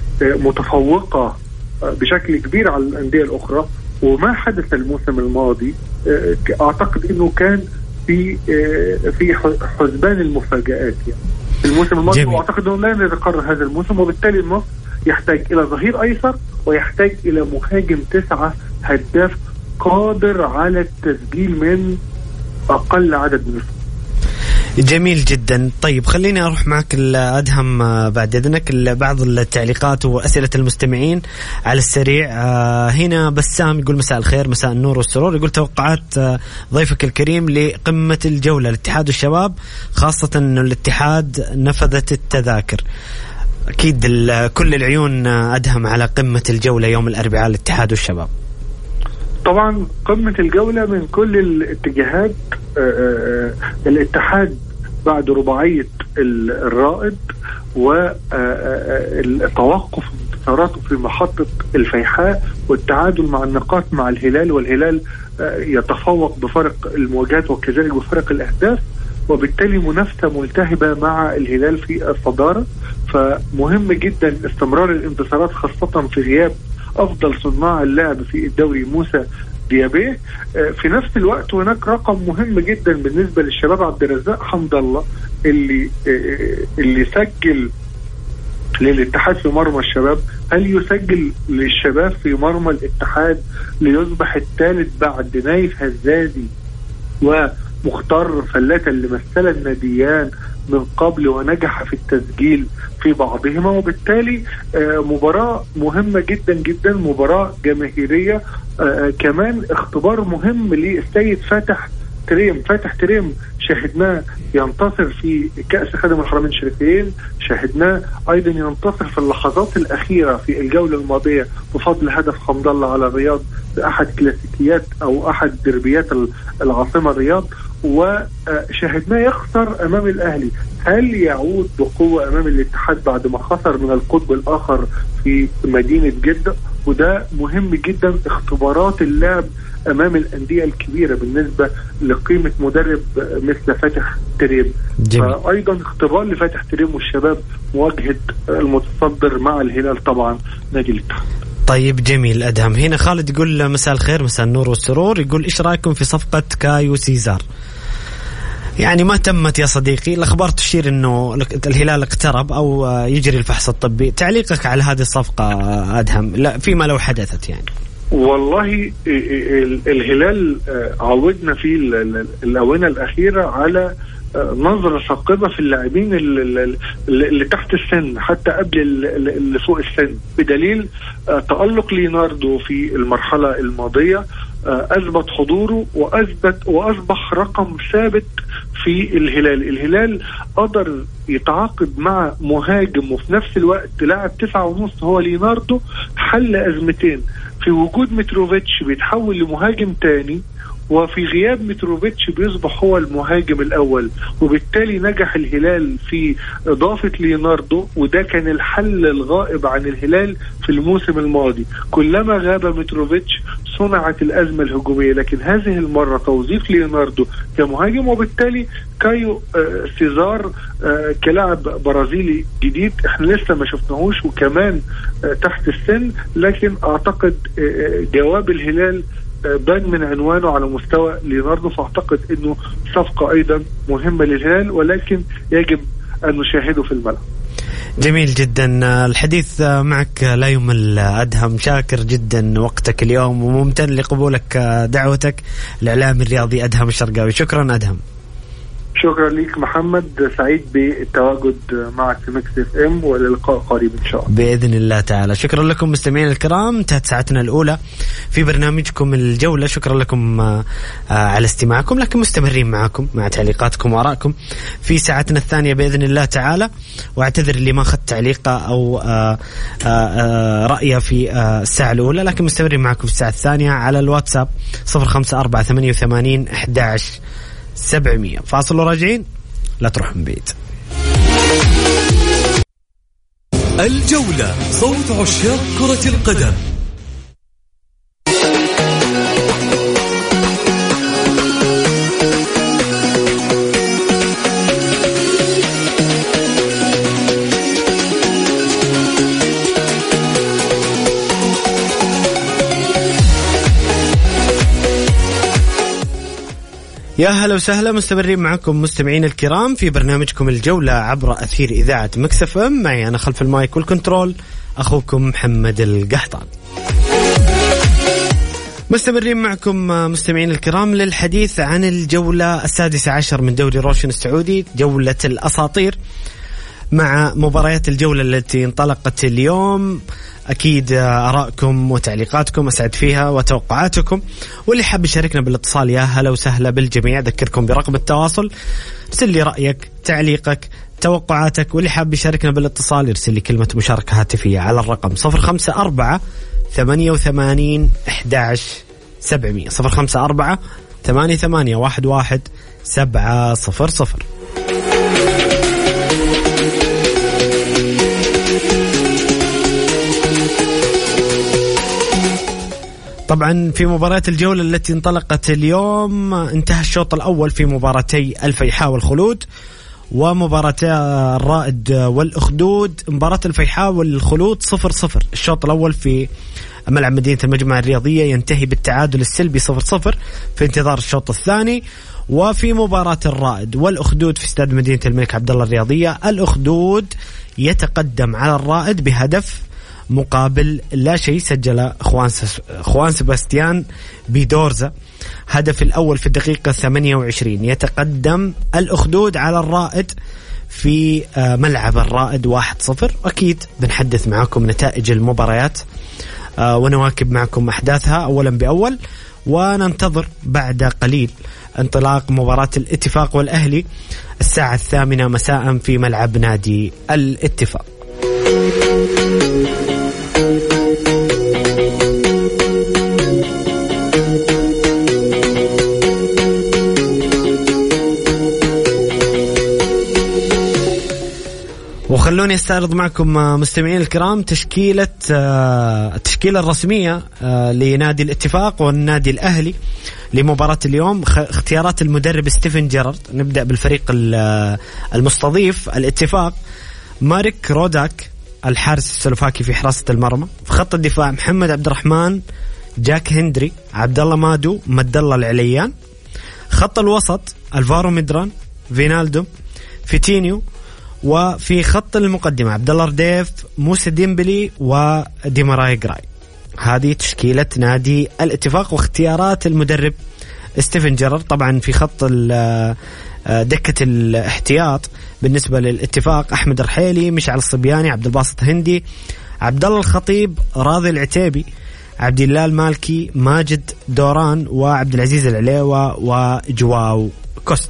متفوقة بشكل كبير على الأندية الأخرى. وما حدث الموسم الماضي أعتقد أنه كان في في حسبان المفاجآت يعني الموسم الماضي، وأعتقد أنه لا نتكرر هذا الموسم. وبالتالي النصر يحتاج إلى ظهير أيسر ويحتاج إلى مهاجم تسعة هداف قادر على التسجيل من أقل عدد من الفرق. جميل جدا. طيب خليني أروح معك أدهم بعد إذنك بعض التعليقات وأسئلة المستمعين على السريع. هنا بسام يقول مساء الخير، مساء النور والسرور. يقول توقعات ضيفك الكريم لقمة الجولة الاتحاد والشباب، خاصة أن الاتحاد نفذت التذاكر. أكيد كل العيون أدهم على قمة الجولة يوم الأربعاء الاتحاد والشباب. طبعا قمة الجولة من كل الاتجاهات. الاتحاد بعد رباعية الرائد والتوقف انتصاراته في محطة الفيحاء والتعادل مع النقاط مع الهلال، والهلال يتفوق بفرق المواجهات وكذلك بفرق الأهداف، وبالتالي منافسة ملتهبة مع الهلال في الصدارة. فمهم جدا استمرار الانتصارات خاصة في غياب أفضل صناع اللعب في الدوري موسى ديابيه. في نفس الوقت هناك رقم مهم جدا بالنسبة للشباب، عبد الرزاق حمد الله اللي اللي سجل للاتحاد في مرمى الشباب. هل يسجل للشباب في مرمى الاتحاد ليصبح الثالث بعد نايف هزازي مختار فلاتة اللي مثل الناديان من قبل ونجح في التسجيل في بعضهما، وبالتالي مباراة مهمة جدا جدا، مباراة جماهيرية، كمان اختبار مهم للسيد فاتح تريم. فاتح تريم شاهدناه ينتصر في كأس خادم الحرمين الشريفين، شاهدناه أيضا ينتصر في اللحظات الأخيرة في الجولة الماضية بفضل هدف حمد الله على الرياض في أحد كلاسيكيات أو أحد دربيات العاصمة الرياض، وشاهدناه يخسر أمام الأهلي. هل يعود بقوة أمام الاتحاد بعد ما خسر من القطب الآخر في مدينة جدة؟ وده مهم جدا، اختبارات اللعب أمام الأندية الكبيرة بالنسبة لقيمة مدرب مثل فاتح تريم. أيضا اختبار لفاتح تريم والشباب مواجهة المتصدر مع الهلال طبعا نادي الاتحاد. طيب جميل أدهم. هنا خالد يقول مساء الخير، مساء النور والسرور، يقول إيش رأيكم في صفقة كايو سيزار؟ يعني ما تمت يا صديقي، الأخبار تشير أنه الهلال اقترب أو يجري الفحص الطبي. تعليقك على هذه الصفقة أدهم لا فيما لو حدثت؟ يعني والله الهلال عودنا في الآونة الأخيرة على نظرة ثاقبة في اللاعبين اللي تحت السن حتى قبل اللي فوق السن، بدليل تألق ليناردو في المرحلة الماضية، أثبت حضوره وأثبت وأصبح رقم ثابت في الهلال. الهلال قدر يتعاقد مع مهاجم وفي نفس الوقت لاعب تسعة ونص هو ليناردو، حل أزمتين في وجود متروفيتش بيتحول لمهاجم تاني، وفي غياب متروفيتش بيصبح هو المهاجم الأول، وبالتالي نجح الهلال في إضافة ليناردو، وده كان الحل الغائب عن الهلال في الموسم الماضي. كلما غاب متروفيتش صنعت الأزمة الهجومية، لكن هذه المرة توظيف ليناردو كمهاجم، وبالتالي كايو سيزار كلاعب برازيلي جديد احنا لسه ما شفناهوش وكمان تحت السن، لكن أعتقد جواب الهلال بان من عنوانه على مستوى ليناردو، فاعتقد انه صفقة ايضا مهمة للهلال، ولكن يجب ان نشاهده في الملعب. جميل جدا الحديث معك لا يمل أدهم، شاكر جدا وقتك اليوم وممتن لقبولك دعوتك الإعلامي الرياضي أدهم الشرقاوي. شكرا أدهم. شكرا لك محمد، سعيد بالتواجد معك في ميكس اف ام، واللقاء قريب ان شاء الله باذن الله تعالى. شكرا لكم مستمعين الكرام، انتهت ساعتنا الاولى في برنامجكم الجوله. شكرا لكم على استماعكم، لكن مستمرين معكم مع تعليقاتكم وارائكم في ساعتنا الثانيه باذن الله تعالى. واعتذر اللي ما اخذت تعليقه او رايه في الساعه الاولى، لكن مستمرين معكم في الساعه الثانيه على الواتساب صفر خمسة أربعة ثمانية وثمانين أحد عشر سبعمية. فاصل وراجعين، لا تروح من بعيد. الجولة، صوت عشاق كرة القدم. يا هلا وسهلا، مستمرين معكم مستمعين الكرام في برنامجكم الجولة عبر أثير إذاعة ميكس اف ام. معي أنا خلف المايك والكنترول أخوكم محمد القحطان. مستمرين معكم مستمعين الكرام للحديث عن الجولة السادسة عشر من دوري روشن السعودي، جولة الأساطير، مع مباريات الجولة التي انطلقت اليوم. أكيد آرائكم وتعليقاتكم أسعد فيها وتوقعاتكم، واللي حاب يشاركنا بالاتصال يا هلا وسهلا بالجميع. أذكركم برقم التواصل، ارسل لي رأيك، تعليقك، توقعاتك، واللي حاب يشاركنا بالاتصال يرسل لي كلمة مشاركة هاتفية على الرقم صفر خمسة أربعة ثمانية وثمانين أحد عشر سبعمية صفر خمسة أربعة ثمانية ثمانية واحد واحد سبعة صفر صفر. طبعا في مباراة الجولة التي انطلقت اليوم انتهى الشوط الأول في مباراتي الفيحاء والخلود ومباراتي الرائد والأخدود. مباراة الفيحاء والخلود صفر صفر، الشوط الأول في ملعب مدينة المجمع الرياضية ينتهي بالتعادل السلبي صفر صفر في انتظار الشوط الثاني. وفي مباراة الرائد والأخدود في استاد مدينة الملك عبدالله الرياضية، الأخدود يتقدم على الرائد بهدف مقابل لا شيء. سجل خوان خوان سباستيان بيدورزا هدف الأول في الدقيقة ثمانية وعشرين. يتقدم الأخدود على الرائد في ملعب الرائد واحد صفر. أكيد بنحدث معكم نتائج المباريات ونواكب معكم أحداثها أولا بأول، وننتظر بعد قليل انطلاق مباراة الاتفاق والأهلي الساعة الثامنة مساء في ملعب نادي الاتفاق. وخلوني استعرض معكم مستمعين الكرام تشكيلة التشكيلة الرسمية لنادي الاتفاق والنادي الأهلي لمباراة اليوم. اختيارات المدرب ستيفن جيرارد. نبدأ بالفريق المستضيف الاتفاق. مارك روداك الحارس السلوفاكي في حراسة المرمى. في خط الدفاع محمد عبد الرحمن، جاك هندري، عبد الله مادو، مد الله العليان. خط الوسط الفارو ميدران، فينالدو، فيتينيو. وفي خط المقدمة عبد الله رديف، موسى ديمبلي، وديماراي جراي. هذه تشكيلة نادي الاتفاق واختيارات المدرب ستيفن جيرارد. طبعا في خط دكة الاحتياط بالنسبة للاتفاق أحمد الرحيلي، مشعل الصبياني، عبد الباسط هندي، عبد الله الخطيب، راضي العتيبي، عبد الله المالكي، ماجد دوران، وعبد العزيز العليوة، وجواو كوست.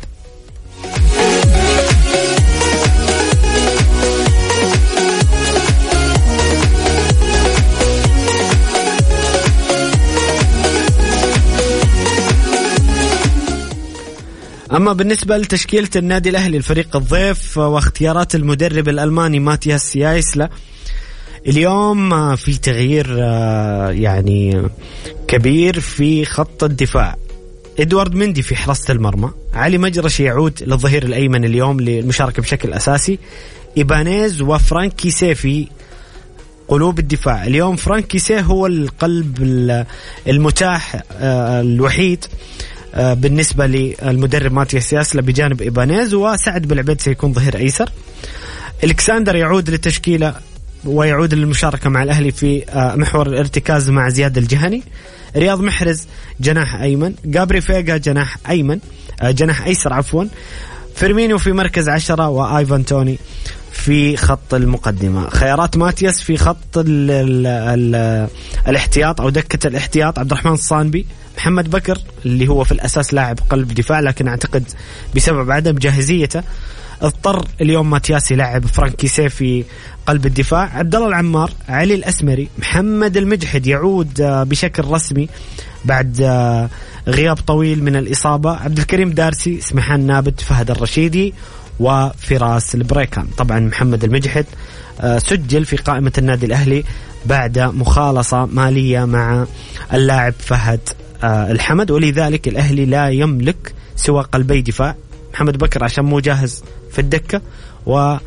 أما بالنسبة لتشكيلة النادي الأهلي الفريق الضيف واختيارات المدرب الألماني ماتياس يايسلا، اليوم في تغيير يعني كبير في خط الدفاع. إدوارد مندي في حراسة المرمى، علي مجرش يعود للظهير الأيمن اليوم للمشاركة بشكل أساسي، إيبانيز وفرانكي سي في قلوب الدفاع. اليوم فرانكي سي هو القلب المتاح الوحيد بالنسبة للمدرب ماتياس ياسلا بجانب إيبانيز، وسعد بالعبيد سيكون ظهير أيسر. الكساندر يعود للتشكيلة ويعود للمشاركة مع الأهلي في محور الارتكاز مع زياد الجهني. رياض محرز جناح أيمن، جابري فيغا جناح أيمن جناح أيسر عفوا، فيرمينيو في مركز عشرة، وآيفان توني في خط المقدمة. خيارات ماتياس في خط ال ال ال الاحتياط أو دكة الاحتياط عبد الرحمن الصانبي، محمد بكر اللي هو في الأساس لاعب قلب دفاع لكن أعتقد بسبب عدم جاهزيته اضطر اليوم ماتياس يلعب فرانكي سي في قلب الدفاع. عبد الله العمار، علي الأسمري، محمد المجحد يعود بشكل رسمي بعد غياب طويل من الإصابة، عبد الكريم دارسي، سمحان نابت، فهد الرشيدي، وفراس البريكان. طبعا محمد المجحد سجل في قائمة النادي الأهلي بعد مخالصة مالية مع اللاعب فهد الحمد، ولذلك الأهلي لا يملك سوى قلبي دفاع، محمد بكر عشان مو جاهز في الدكة، و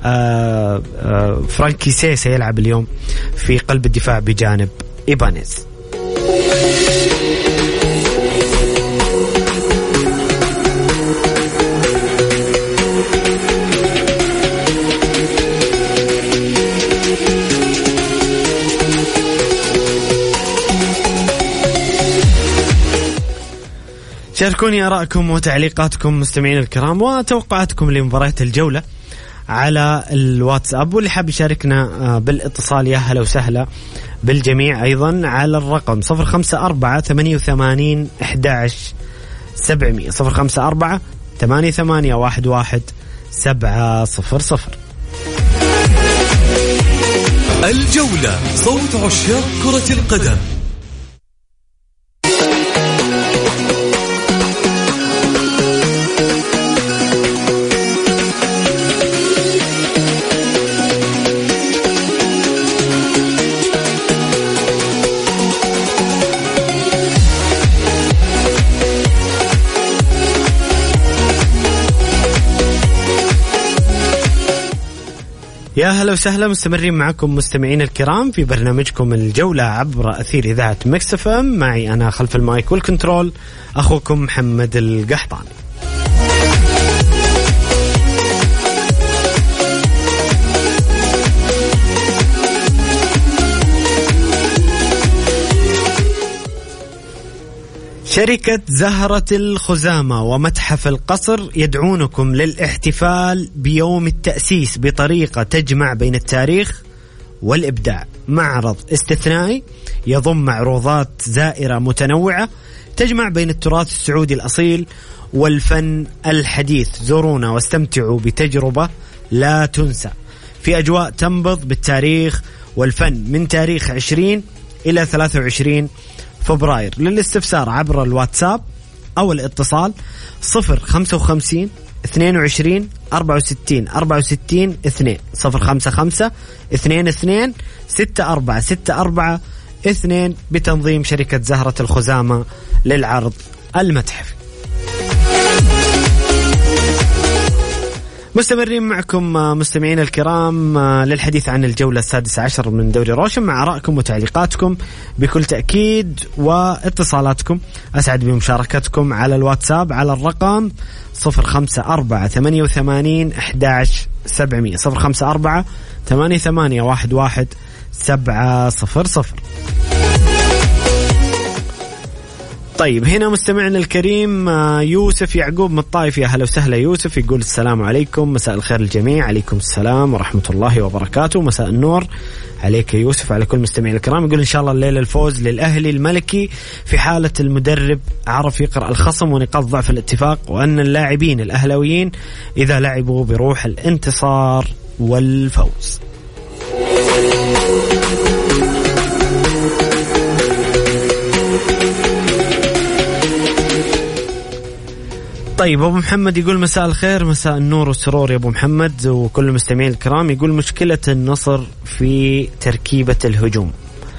فرانكي سي سيلعب اليوم في قلب الدفاع بجانب إيبانيز. شاركوني آراءكم وتعليقاتكم مستمعين الكرام وتوقعاتكم لمباريات الجولة على الواتساب، واللي حاب يشاركنا بالاتصال يا هلا وسهلا بالجميع أيضا على الرقم صفر خمسة أربعة ثمانية وثمانين أحد عشر سبعمية صفر خمسة أربعة ثمانية ثمانية واحد واحد سبعة صفر صفر. الجولة صوت عشاق كرة القدم. يا هلا وسهلا، مستمرين معكم مستمعين الكرام في برنامجكم الجولة عبر أثير إذاعة ميكس اف ام. معي أنا خلف المايك والكنترول أخوكم محمد القحطاني. شركة زهرة الخزامة ومتحف القصر يدعونكم للاحتفال بيوم التأسيس بطريقة تجمع بين التاريخ والإبداع. معرض استثنائي يضم معروضات زائرة متنوعة تجمع بين التراث السعودي الأصيل والفن الحديث. زورونا واستمتعوا بتجربة لا تنسى في أجواء تنبض بالتاريخ والفن من تاريخ عشرين إلى ثلاثة وعشرين فبراير. للاستفسار عبر الواتساب أو الاتصال صفر خمسة وخمسين اثنين وعشرين أربعة وستين أربعة وستين اثنين صفر خمسة خمسة اثنين اثنين ستة أربعة ستة أربعة اثنين بتنظيم شركة زهرة الخزامة للعرض المتحفي. مستمرين معكم مستمعين الكرام للحديث عن الجولة السادسة عشر من دوري روشن مع آرائكم وتعليقاتكم بكل تأكيد واتصالاتكم. أسعد بمشاركتكم على الواتساب على الرقم صفر خمسة أربعة ثمانية وثمانين أحد عشر سبعمية صفر خمسة أربعة ثمانية ثمانية واحد واحد سبعة صفر صفر. طيب هنا مستمعنا الكريم يوسف يعقوب من الطائف. يا هلا وسهلا يوسف. يقول السلام عليكم، مساء الخير الجميع. عليكم السلام ورحمة الله وبركاته. مساء النور عليك يا يوسف على كل مستمعين الكرام. يقول إن شاء الله الليلة الفوز للأهلي الملكي في حالة المدرب عرف يقرأ الخصم ونقاط ضعف الاتفاق، وأن اللاعبين الأهلاويين إذا لعبوا بروح الانتصار والفوز. طيب أبو محمد يقول مساء الخير، مساء النور والسرور يا أبو محمد وكل المستمعين الكرام. يقول مشكلة النصر في تركيبة الهجوم.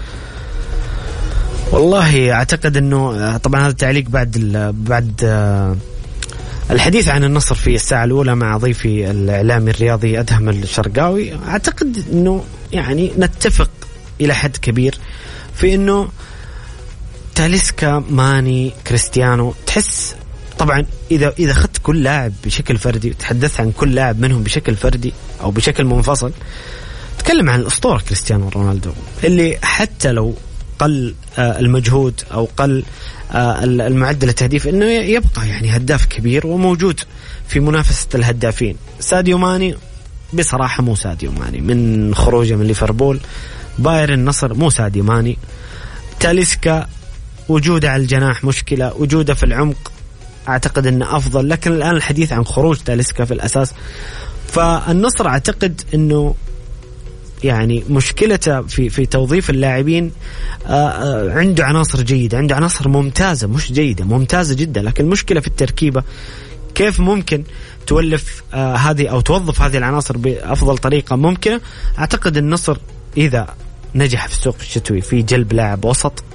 والله أعتقد أنه طبعا هذا التعليق بعد بعد الحديث عن النصر في الساعة الأولى مع ضيفي الإعلامي الرياضي أدهم الشرقاوي. أعتقد أنه يعني نتفق إلى حد كبير في أنه تاليسكا ماني كريستيانو، تحس طبعا إذا إذا أخذت كل لاعب بشكل فردي وتحدثت عن كل لاعب منهم بشكل فردي أو بشكل منفصل، تكلم عن الأسطورة كريستيانو رونالدو اللي حتى لو قل المجهود أو قل المعدل التهديف إنه يبقى يعني هداف كبير وموجود في منافسة الهدافين. ساديو ماني بصراحة مو ساديو ماني من خروجه من ليفربول. بايرن النصر مو ساديو ماني. تاليسكا وجوده على الجناح مشكلة، وجوده في العمق أعتقد أنه أفضل، لكن الآن الحديث عن خروج تاليسكا في الأساس. فالنصر أعتقد أنه يعني مشكلته في في توظيف اللاعبين. عنده عناصر جيدة، عنده عناصر ممتازة مش جيدة، ممتازة جدا، لكن مشكلة في التركيبة. كيف ممكن تولف هذه أو توظف هذه العناصر بأفضل طريقة ممكنة؟ أعتقد النصر إذا نجح في السوق الشتوي في جلب لاعب وسط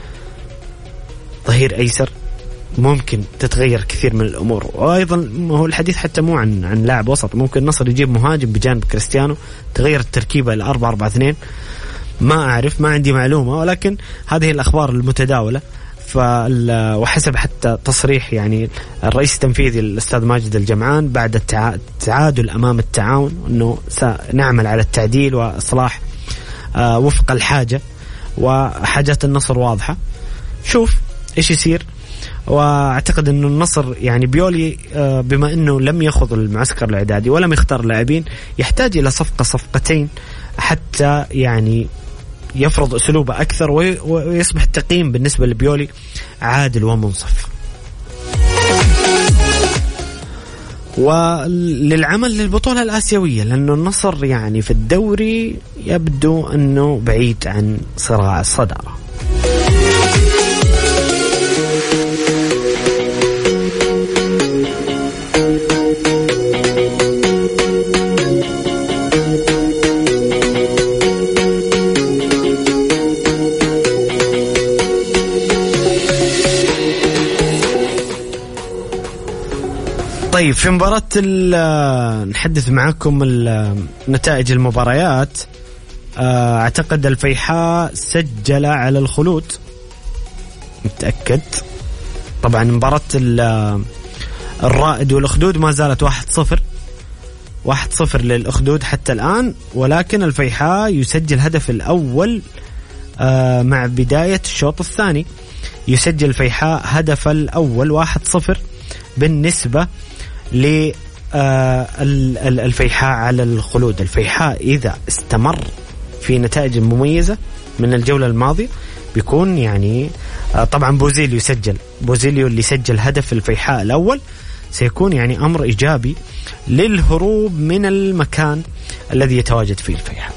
ظهير أيسر ممكن تتغير كثير من الأمور. وأيضا هو الحديث حتى مو عن عن لاعب وسط، ممكن النصر يجيب مهاجم بجانب كريستيانو، تغير التركيبة إلى أربعة أربعة اثنين. ما أعرف، ما عندي معلومة، ولكن هذه الأخبار المتداولة. وحسب حتى تصريح يعني الرئيس التنفيذي الأستاذ ماجد الجمعان بعد التعادل أمام التعاون أنه سنعمل على التعديل وإصلاح وفق الحاجة، وحاجات النصر واضحة. شوف إيش يصير. واعتقد انه النصر يعني بيولي بما انه لم يخوض المعسكر الاعدادي ولم يختار لاعبين، يحتاج الى صفقه صفقتين حتى يعني يفرض اسلوبه اكثر ويصبح التقييم بالنسبه لبيولي عادل ومنصف. وللعمل للبطوله الاسيويه، لانه النصر يعني في الدوري يبدو انه بعيد عن صراع الصداره. طيب في مباراة نحدث معكم نتائج المباريات. اعتقد الفيحاء سجل على الخلود، متأكد. طبعا مباراة الرائد والأخدود ما زالت واحد صفر واحد صفر للأخدود حتى الآن، ولكن الفيحاء يسجل هدف الأول مع بداية الشوط الثاني. يسجل الفيحاء هدف الأول واحد صفر بالنسبة للفيحاء على الخلود. الفيحاء إذا استمر في نتائج مميزة من الجولة الماضية بيكون يعني طبعا بوزيليو سجل بوزيليو اللي سجل هدف الفيحاء الأول سيكون يعني أمر إيجابي للهروب من المكان الذي يتواجد فيه الفيحاء.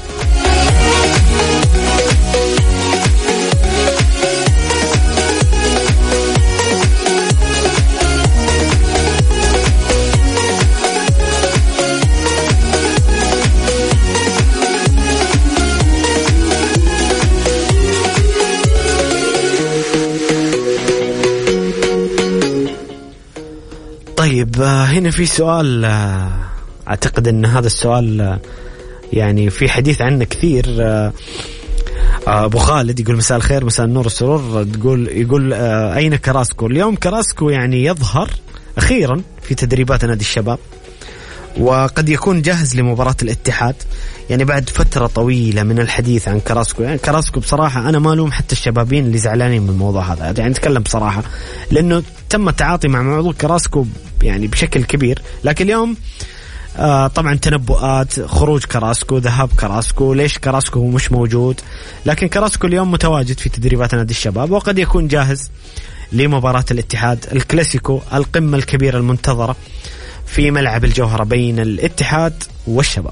طيب هنا في سؤال أعتقد أن هذا السؤال يعني في حديث عنه كثير. أبو خالد يقول مساء الخير مساء النور والسرور، تقول يقول أين كراسكو اليوم؟ كراسكو يعني يظهر أخيرا في تدريبات نادي الشباب وقد يكون جاهز لمباراة الاتحاد يعني بعد فترة طويلة من الحديث عن كراسكو. يعني كراسكو بصراحة أنا ما ألوم حتى الشبابين اللي زعلانين من الموضوع هذا، يعني نتكلم بصراحة لأنه تم التعاطي مع موضوع كراسكو يعني بشكل كبير. لكن اليوم آه طبعا تنبؤات خروج كراسكو، ذهاب كراسكو، ليش كراسكو مش موجود، لكن كراسكو اليوم متواجد في تدريبات نادي الشباب وقد يكون جاهز لمباراة الاتحاد الكلاسيكو القمة الكبيرة المنتظرة في ملعب الجوهرة بين الاتحاد والشباب.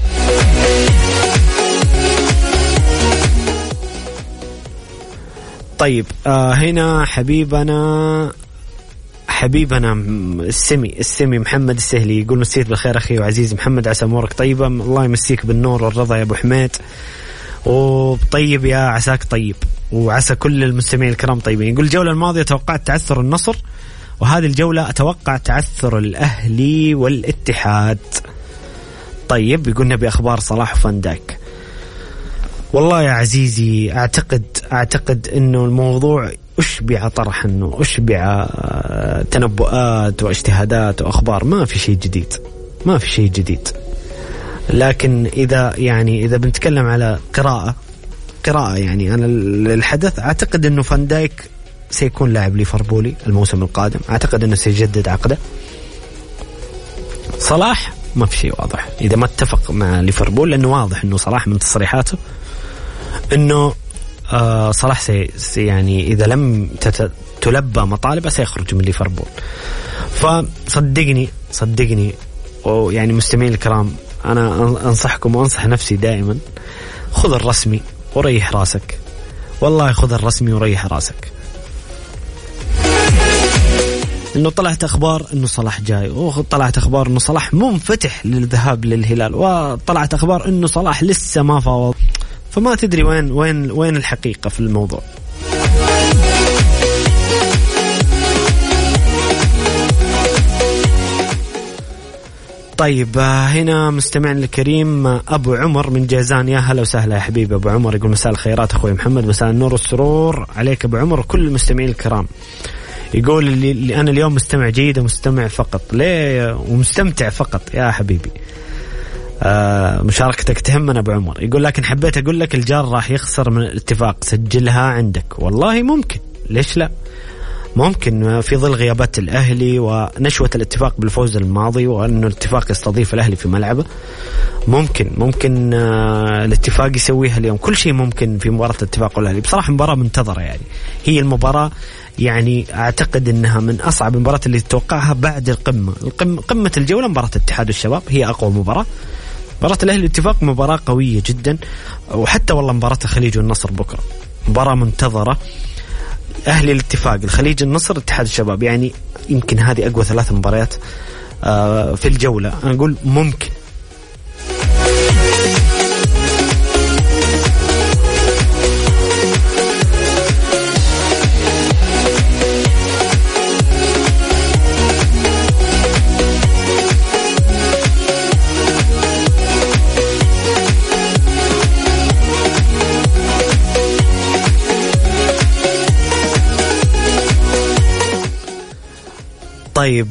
طيب آه هنا حبيبنا حبيبنا السمي السمي محمد السهلي يقول مسيت بالخير أخي وعزيز محمد، عسى أمورك طيبة. الله يمسيك بالنور والرضا يا أبو حميد، وطيب يا عساك طيب، وعسى كل المستمعين الكرام طيبين. يقول الجولة الماضية توقعت تعثر النصر وهذه الجولة أتوقع تعثر الأهلي والاتحاد. طيب يقول نبي أخبار صلاح وفاندايك. والله يا عزيزي أعتقد أعتقد إنه الموضوع أشبع طرح، إنه أشبع تنبؤات واجتهادات وأخبار، ما في شيء جديد ما في شيء جديد. لكن إذا يعني إذا بنتكلم على قراءة قراءة يعني أنا الحدث أعتقد إنه فاندايك سيكون لاعب ليفربولي الموسم القادم، أعتقد أنه سيجدد عقده. صلاح ما في شيء واضح إذا ما اتفق مع ليفربول، لأنه واضح أنه صلاح من تصريحاته أنه آه صلاح سي يعني إذا لم تلبى مطالبه سيخرج من ليفربول. فصدقني صدقني ويعني مستمعين الكرام أنا أنصحكم وأنصح نفسي دائما، خذ الرسمي وريح راسك، والله خذ الرسمي وريح راسك. إنه طلعت أخبار إنه صلاح جاي، وطلعت أخبار إنه صلاح منفتح للذهاب للهلال، وطلعت أخبار إنه صلاح لسه ما فاوض، فما تدري وين وين وين الحقيقة في الموضوع. طيب هنا مستمعنا الكريم أبو عمر من جازان، يا هلا وسهلا يا حبيبي أبو عمر، يقول مساء الخيرات أخوي محمد، مساء النور والسرور عليك أبو عمر وكل المستمعين الكرام. يقول اللي, اللي أنا اليوم مستمع جيد ومستمع فقط، ليه ومستمتع فقط يا حبيبي، آه مشاركتك تهمنا أبو عمر. يقول لكن حبيت أقول لك الجار راح يخسر من الاتفاق، سجلها عندك. والله ممكن، ليش لا، ممكن في ظل غيابات الأهلي ونشوة الاتفاق بالفوز الماضي وأنه الاتفاق يستضيف الأهلي في ملعبه، ممكن ممكن آه الاتفاق يسويها اليوم، كل شيء ممكن في مباراة الاتفاق والأهلي. بصراحة مباراة منتظرة، يعني هي المباراة يعني أعتقد أنها من أصعب المباريات اللي تتوقعها بعد القمة القمة قمة الجولة. مباراة الاتحاد والشباب هي أقوى مباراة، مباراة الأهلي والاتفاق مباراة قوية جدا، وحتى والله مباراة الخليج والنصر بكرة مباراة منتظرة. أهلي الاتفاق، الخليج النصر، الاتحاد الشباب، يعني يمكن هذه أقوى ثلاث مباريات في الجولة. أنا أقول ممكن. طيب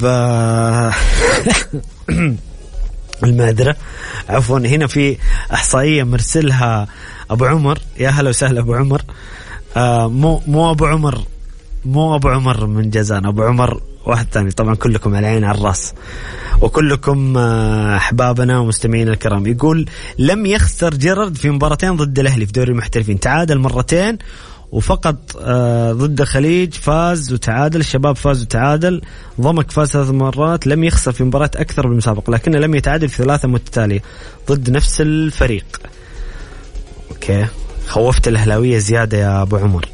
المعذرة عفوا، هنا في إحصائية مرسلها أبو عمر، يا هلا وسهلا أبو عمر. آه مو مو أبو عمر مو أبو عمر من جازان، أبو عمر واحد ثاني. طبعا كلكم على العين على الراس وكلكم أحبابنا ومستمعين الكرام. يقول لم يخسر جيرارد في مباراتين ضد الأهلي في دوري المحترفين، تعادل مرتين وفقط ضد الخليج فاز وتعادل، الشباب فاز وتعادل، ضمك فاز ثلاث مرات، لم يخسر في مباراة أكثر بالمسابقة لكنه لم يتعادل في ثلاثة متتالية ضد نفس الفريق. أوكي، خوفت الأهلاوية زيادة يا أبو عمر.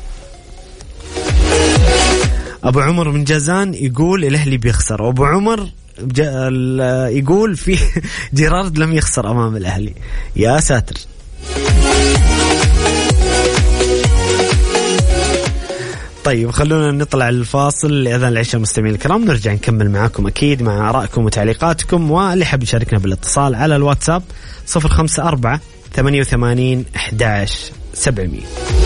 أبو عمر من جازان يقول الأهلي بيخسر، وأبو عمر يقول في جيرارد لم يخسر أمام الأهلي. يا ساتر. طيب خلونا نطلع الفاصل لأذان العشاء مستمعين الكرام، نرجع نكمل معاكم أكيد مع آرائكم وتعليقاتكم، واللي حاب يشاركنا بالاتصال على الواتساب صفر خمسة أربعة ثمانية وثمانين أحد عشر سبعمية.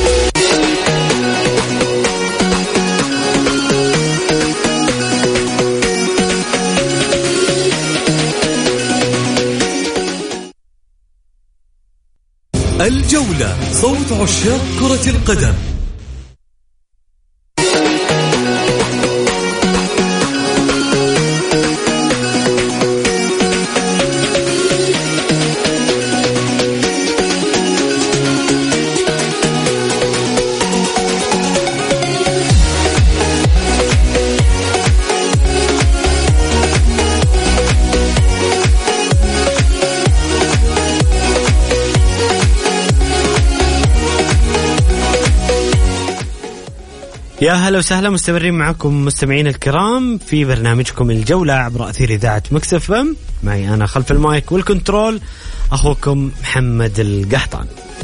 الجولة، صوت عشاق كرة القدم. يا هلا وسهلا، مستمرين معكم مستمعين الكرام في برنامجكم الجولة عبر أثير إذاعة مكس اف ام. معي أنا خلف المايك والكنترول أخوكم محمد القحطان.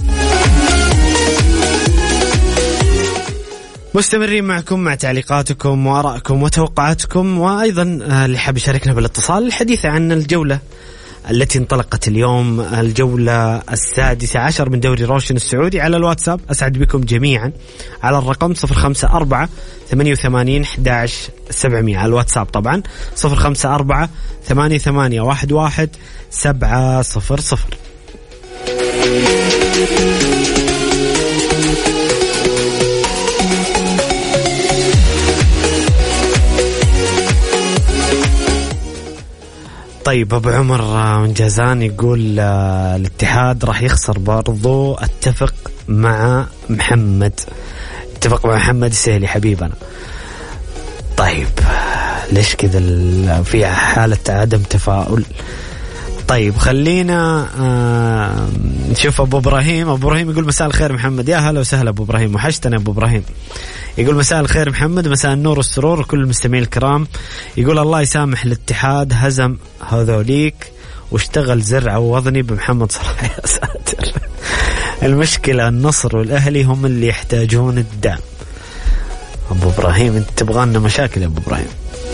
مستمرين معكم مع تعليقاتكم وآرائكم وتوقعاتكم، وأيضا اللي حاب يشاركنا بالاتصال الحديث عن الجولة التي انطلقت اليوم، الجولة السادسة عشر من دوري روشن السعودي، على الواتساب. أسعد بكم جميعا على الرقم صفر خمسة أربعة ثمانية وثمانين أحد عشر سبعمية على الواتساب، طبعا صفر خمسة أربعة ثمانية ثمانية واحد واحد سبعة صفر صفر. طيب أبو عمر من جازان يقول الاتحاد راح يخسر برضو. اتفق مع محمد، اتفق مع محمد السهلي حبيبنا. طيب ليش كذا في حالة عدم تفاؤل؟ طيب خلينا آه نشوف أبو إبراهيم. أبو إبراهيم يقول مساء الخير محمد. يا هلا وسهلا أبو إبراهيم، وحشتنا أبو إبراهيم. يقول مساء الخير محمد، مساء النور والسرور وكل المستمعين الكرام. يقول الله يسامح الاتحاد، هزم هذوليك واشتغل زرع ووضني بمحمد صلاح. يا ساتر. المشكلة النصر والأهلي هم اللي يحتاجون الدعم. أبو إبراهيم انت تبغى لنا مشاكل يا أبو إبراهيم.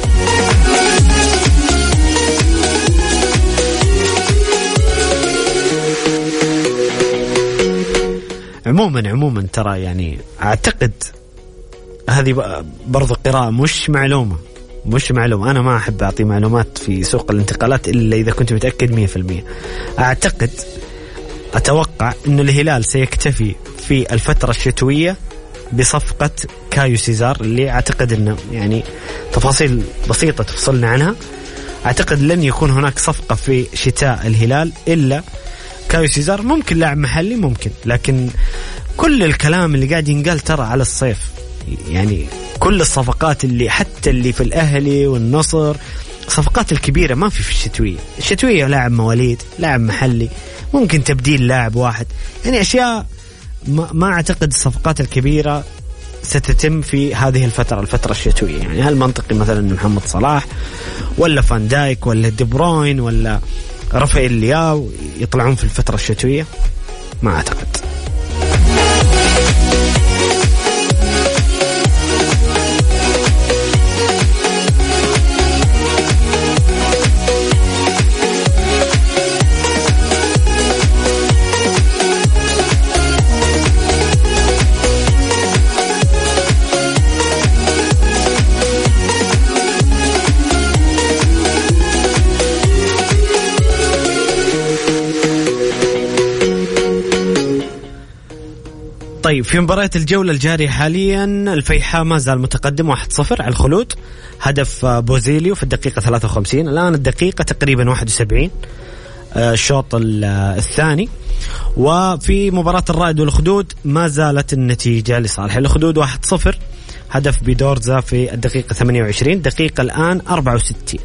عموما عموما ترى يعني أعتقد هذه برضو قراءة مش معلومة مش معلومة أنا ما أحب أعطي معلومات في سوق الانتقالات إلا إذا كنت متأكد مية في المية. أعتقد أتوقع أن الهلال سيكتفي في الفترة الشتوية بصفقة كايو سيزار، اللي أعتقد أنه يعني تفاصيل بسيطة تفصلنا عنها. أعتقد لن يكون هناك صفقة في شتاء الهلال إلا كايو سيزار. ممكن لاعب محلي ممكن، لكن كل الكلام اللي قاعد ينقال ترى على الصيف. يعني كل الصفقات اللي حتى اللي في الأهلي والنصر، صفقات الكبيرة ما في في الشتوية. الشتوية لاعب مواليد، لاعب محلي، ممكن تبديل لاعب واحد، يعني أشياء ما, ما أعتقد الصفقات الكبيرة ستتم في هذه الفترة الفترة الشتوية. يعني هل منطقي مثلا محمد صلاح ولا فان دايك ولا دي بروين ولا رافائيل لياو يطلعون في الفترة الشتوية؟ ما أعتقد. طيب في مباراة الجولة الجارية حاليا الفيحاء ما زال متقدم واحد صفر على الخلود، هدف بوزيليو في الدقيقة ثلاثة وخمسين. الآن الدقيقة تقريبا واحد وسبعين الشوط الثاني. وفي مباراة الرائد والأخدود ما زالت النتيجة لصالح الأخدود واحد صفر، هدف بدورزا في الدقيقة ثمانية وعشرين، دقيقة الآن أربعة وستين،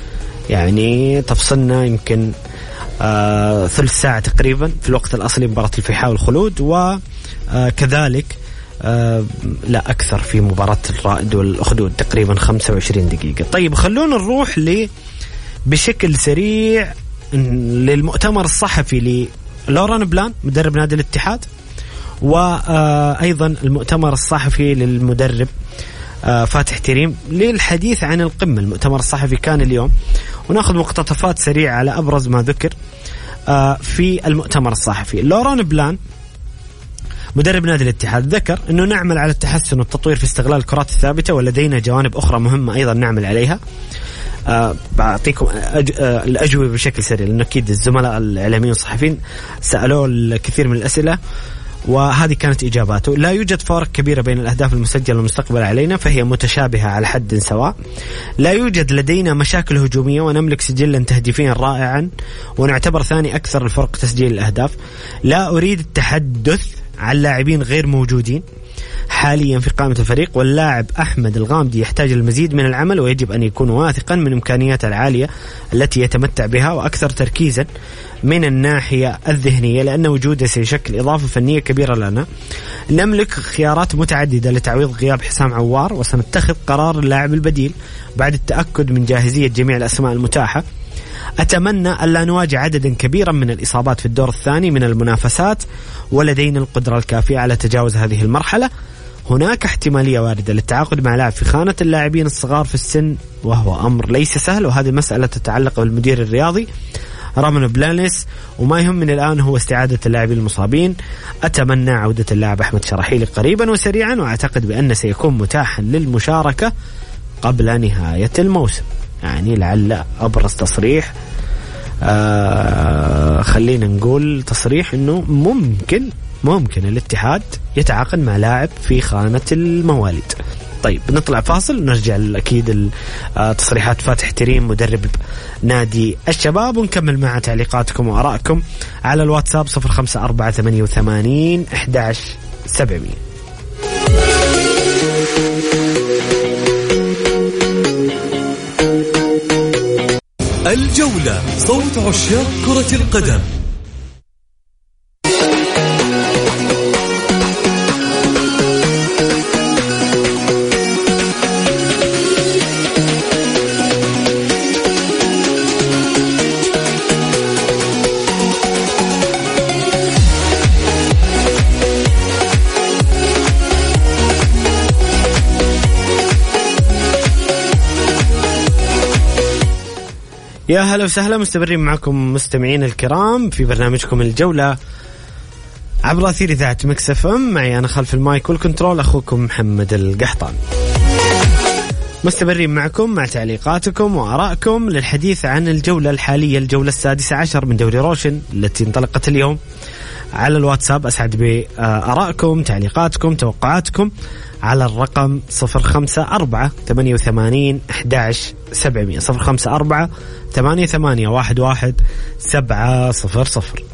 يعني تفصلنا يمكن آه ثلث ساعة تقريبا في الوقت الأصلي مباراة الفيحاء والخلود، وكذلك آه آه لا أكثر في مباراة الرائد والأخدود تقريبا خمسة وعشرين دقيقة. طيب خلونا نروح ل بشكل سريع للمؤتمر الصحفي للوران بلان مدرب نادي الاتحاد، وأيضا المؤتمر الصحفي للمدرب فاتح تريم للحديث عن القمة. المؤتمر الصحفي كان اليوم، ونأخذ مقتطفات سريعة على أبرز ما ذكر في المؤتمر الصحفي. لوران بلان مدرب نادي الاتحاد ذكر أنه نعمل على التحسن والتطوير في استغلال الكرات الثابتة، ولدينا جوانب أخرى مهمة أيضا نعمل عليها. أه بعطيكم أج... أه الأجوبة بشكل سريع، لأنه أكيد الزملاء الإعلاميين والصحفيين سألوه الكثير من الأسئلة، وهذه كانت إجاباته. لا يوجد فارق كبيرة بين الأهداف المسجلة والمستقبل علينا، فهي متشابهة على حد سواء. لا يوجد لدينا مشاكل هجومية، ونملك سجلا تهديفيا رائعا، ونعتبر ثاني أكثر الفرق تسجيل الأهداف. لا أريد التحدث عن لاعبين غير موجودين حاليا في قائمة الفريق، واللاعب أحمد الغامدي يحتاج المزيد من العمل، ويجب أن يكون واثقا من إمكانياته العالية التي يتمتع بها، وأكثر تركيزا من الناحية الذهنية، لأن وجوده سيشكل إضافة فنية كبيرة لنا. نملك خيارات متعددة لتعويض غياب حسام عوار، وسنتخذ قرار اللاعب البديل بعد التأكد من جاهزية جميع الأسماء المتاحة. أتمنى ألا نواجه عددا كبيرا من الإصابات في الدور الثاني من المنافسات، ولدينا القدرة الكافية على تجاوز هذه المرحلة. هناك احتمالية واردة للتعاقد مع لاعب في خانة اللاعبين الصغار في السن، وهو أمر ليس سهل، وهذه مسألة تتعلق بالمدير الرياضي رامون بلانيس، وما يهمني الآن هو استعادة اللاعبين المصابين. أتمنى عودة اللاعب أحمد شراحيلي قريبا وسريعا، وأعتقد بأنه سيكون متاحا للمشاركة قبل نهاية الموسم. يعني لعل أبرز تصريح آه خلينا نقول تصريح أنه ممكن ممكن الاتحاد يتعاقد مع لاعب في خانة المواليد. طيب نطلع فاصل، نرجع أكيد تصريحات فاتح تريم مدرب نادي الشباب، ونكمل مع تعليقاتكم وآرائكم على الواتساب صفر خمسة أربعة ثمانية وثمانين أحد عشر سبعمية. الجولة، صوت عشاق كرة القدم. يا هلا وسهلا، مستمرين معكم مستمعين الكرام في برنامجكم الجولة عبر أثير إذاعة ميكس إف إم. معي أنا خلف المايك والكنترول أخوكم محمد القحطان. مستمرين معكم مع تعليقاتكم وآرائكم للحديث عن الجولة الحالية، الجولة السادسة عشر من دوري روشن التي انطلقت اليوم. على الواتساب أسعد بآرائكم، تعليقاتكم، توقعاتكم على الرقم صفر خمسة أربعة ثمانية وثمانين أحد عشر سبعمية صفر خمسة أربعة ثمانية ثمانية واحد واحد سبعة صفر صفر.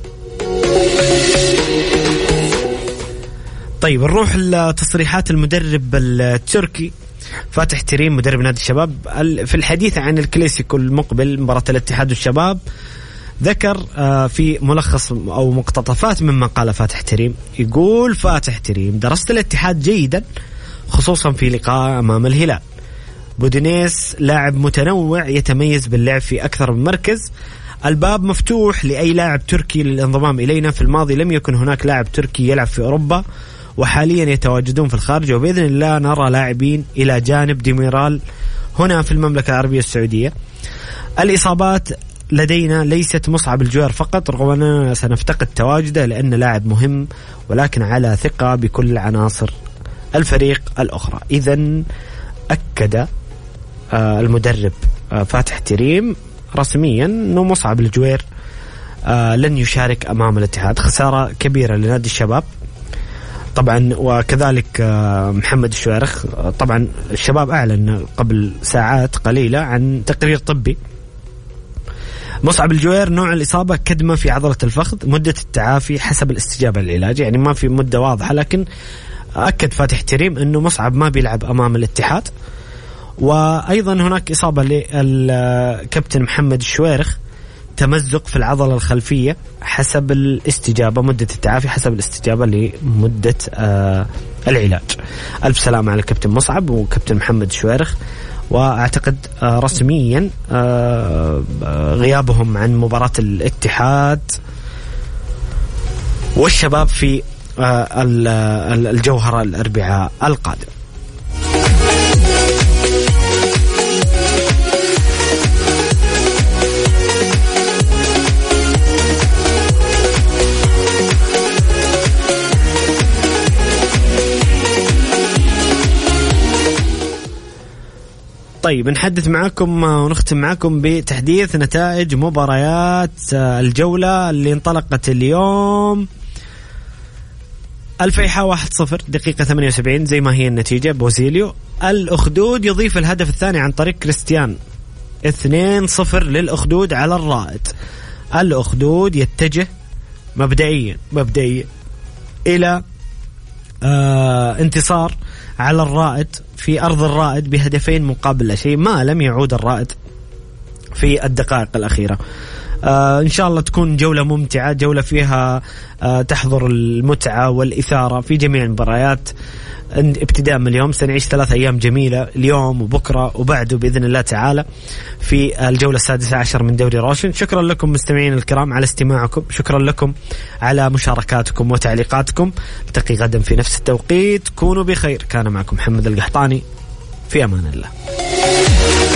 طيب نروح لتصريحات المدرب التركي فاتح تريم مدرب نادي الشباب في الحديث عن الكلاسيكو المقبل مباراة الاتحاد والشباب. ذكر في ملخص أو مقتطفات مما قال فاتح تريم. يقول فاتح تريم: درست الاتحاد جيدا خصوصا في لقاء أمام الهلال. بودينيس لاعب متنوع يتميز باللعب في أكثر من مركز. الباب مفتوح لأي لاعب تركي للانضمام إلينا. في الماضي لم يكن هناك لاعب تركي يلعب في أوروبا، وحاليا يتواجدون في الخارج، وبإذن الله نرى لاعبين إلى جانب ديميرال هنا في المملكة العربية السعودية. الإصابات لدينا ليست مصعب الجوار فقط، رغم أننا سنفتقد تواجده لأنه لاعب مهم، ولكن على ثقة بكل عناصر الفريق الأخرى. إذن أكد المدرب فاتح تريم رسميا أنه مصعب الجوير لن يشارك أمام الاتحاد. خسارة كبيرة لنادي الشباب. طبعا وكذلك محمد الشويرخ. طبعا الشباب أعلن قبل ساعات قليلة عن تقرير طبي. مصعب الجوير نوع الإصابة كدمة في عضلة الفخذ، مدة التعافي حسب الاستجابة للعلاج، يعني ما في مدة واضحة، لكن أكد فاتح تريم أنه مصعب ما بيلعب أمام الاتحاد. وأيضا هناك إصابة للكابتن محمد الشويرخ، تمزق في العضلة الخلفية حسب الاستجابة، مدة التعافي حسب الاستجابة لمدة آه العلاج. ألف سلامة على كابتن مصعب وكابتن محمد الشويرخ، وأعتقد آه رسميا آه غيابهم عن مباراة الاتحاد والشباب في آه الجوهرة الأربعاء القادم. طيب نحدث معكم ونختم معكم بتحديث نتائج مباريات الجولة اللي انطلقت اليوم. الفيحاء واحد صفر دقيقة ثمانية وسبعين زي ما هي النتيجة بوزيليو. الأخدود يضيف الهدف الثاني عن طريق كريستيان، اثنين صفر للأخدود على الرائد. الأخدود يتجه مبدئيا مبدئيا إلى آه انتصار على الرائد في أرض الرائد بهدفين مقابل لا شيء، ما لم يعود الرائد في الدقائق الأخيرة. آه إن شاء الله تكون جولة ممتعة، جولة فيها آه تحضر المتعة والإثارة في جميع المباريات. ابتداء من اليوم سنعيش ثلاث أيام جميلة، اليوم وبكرة وبعده بإذن الله تعالى في الجولة السادسة عشر من دوري روشن. شكرا لكم مستمعين الكرام على استماعكم، شكرا لكم على مشاركاتكم وتعليقاتكم. نلتقي غدا في نفس التوقيت، كونوا بخير. كان معكم محمد القحطاني، في أمان الله.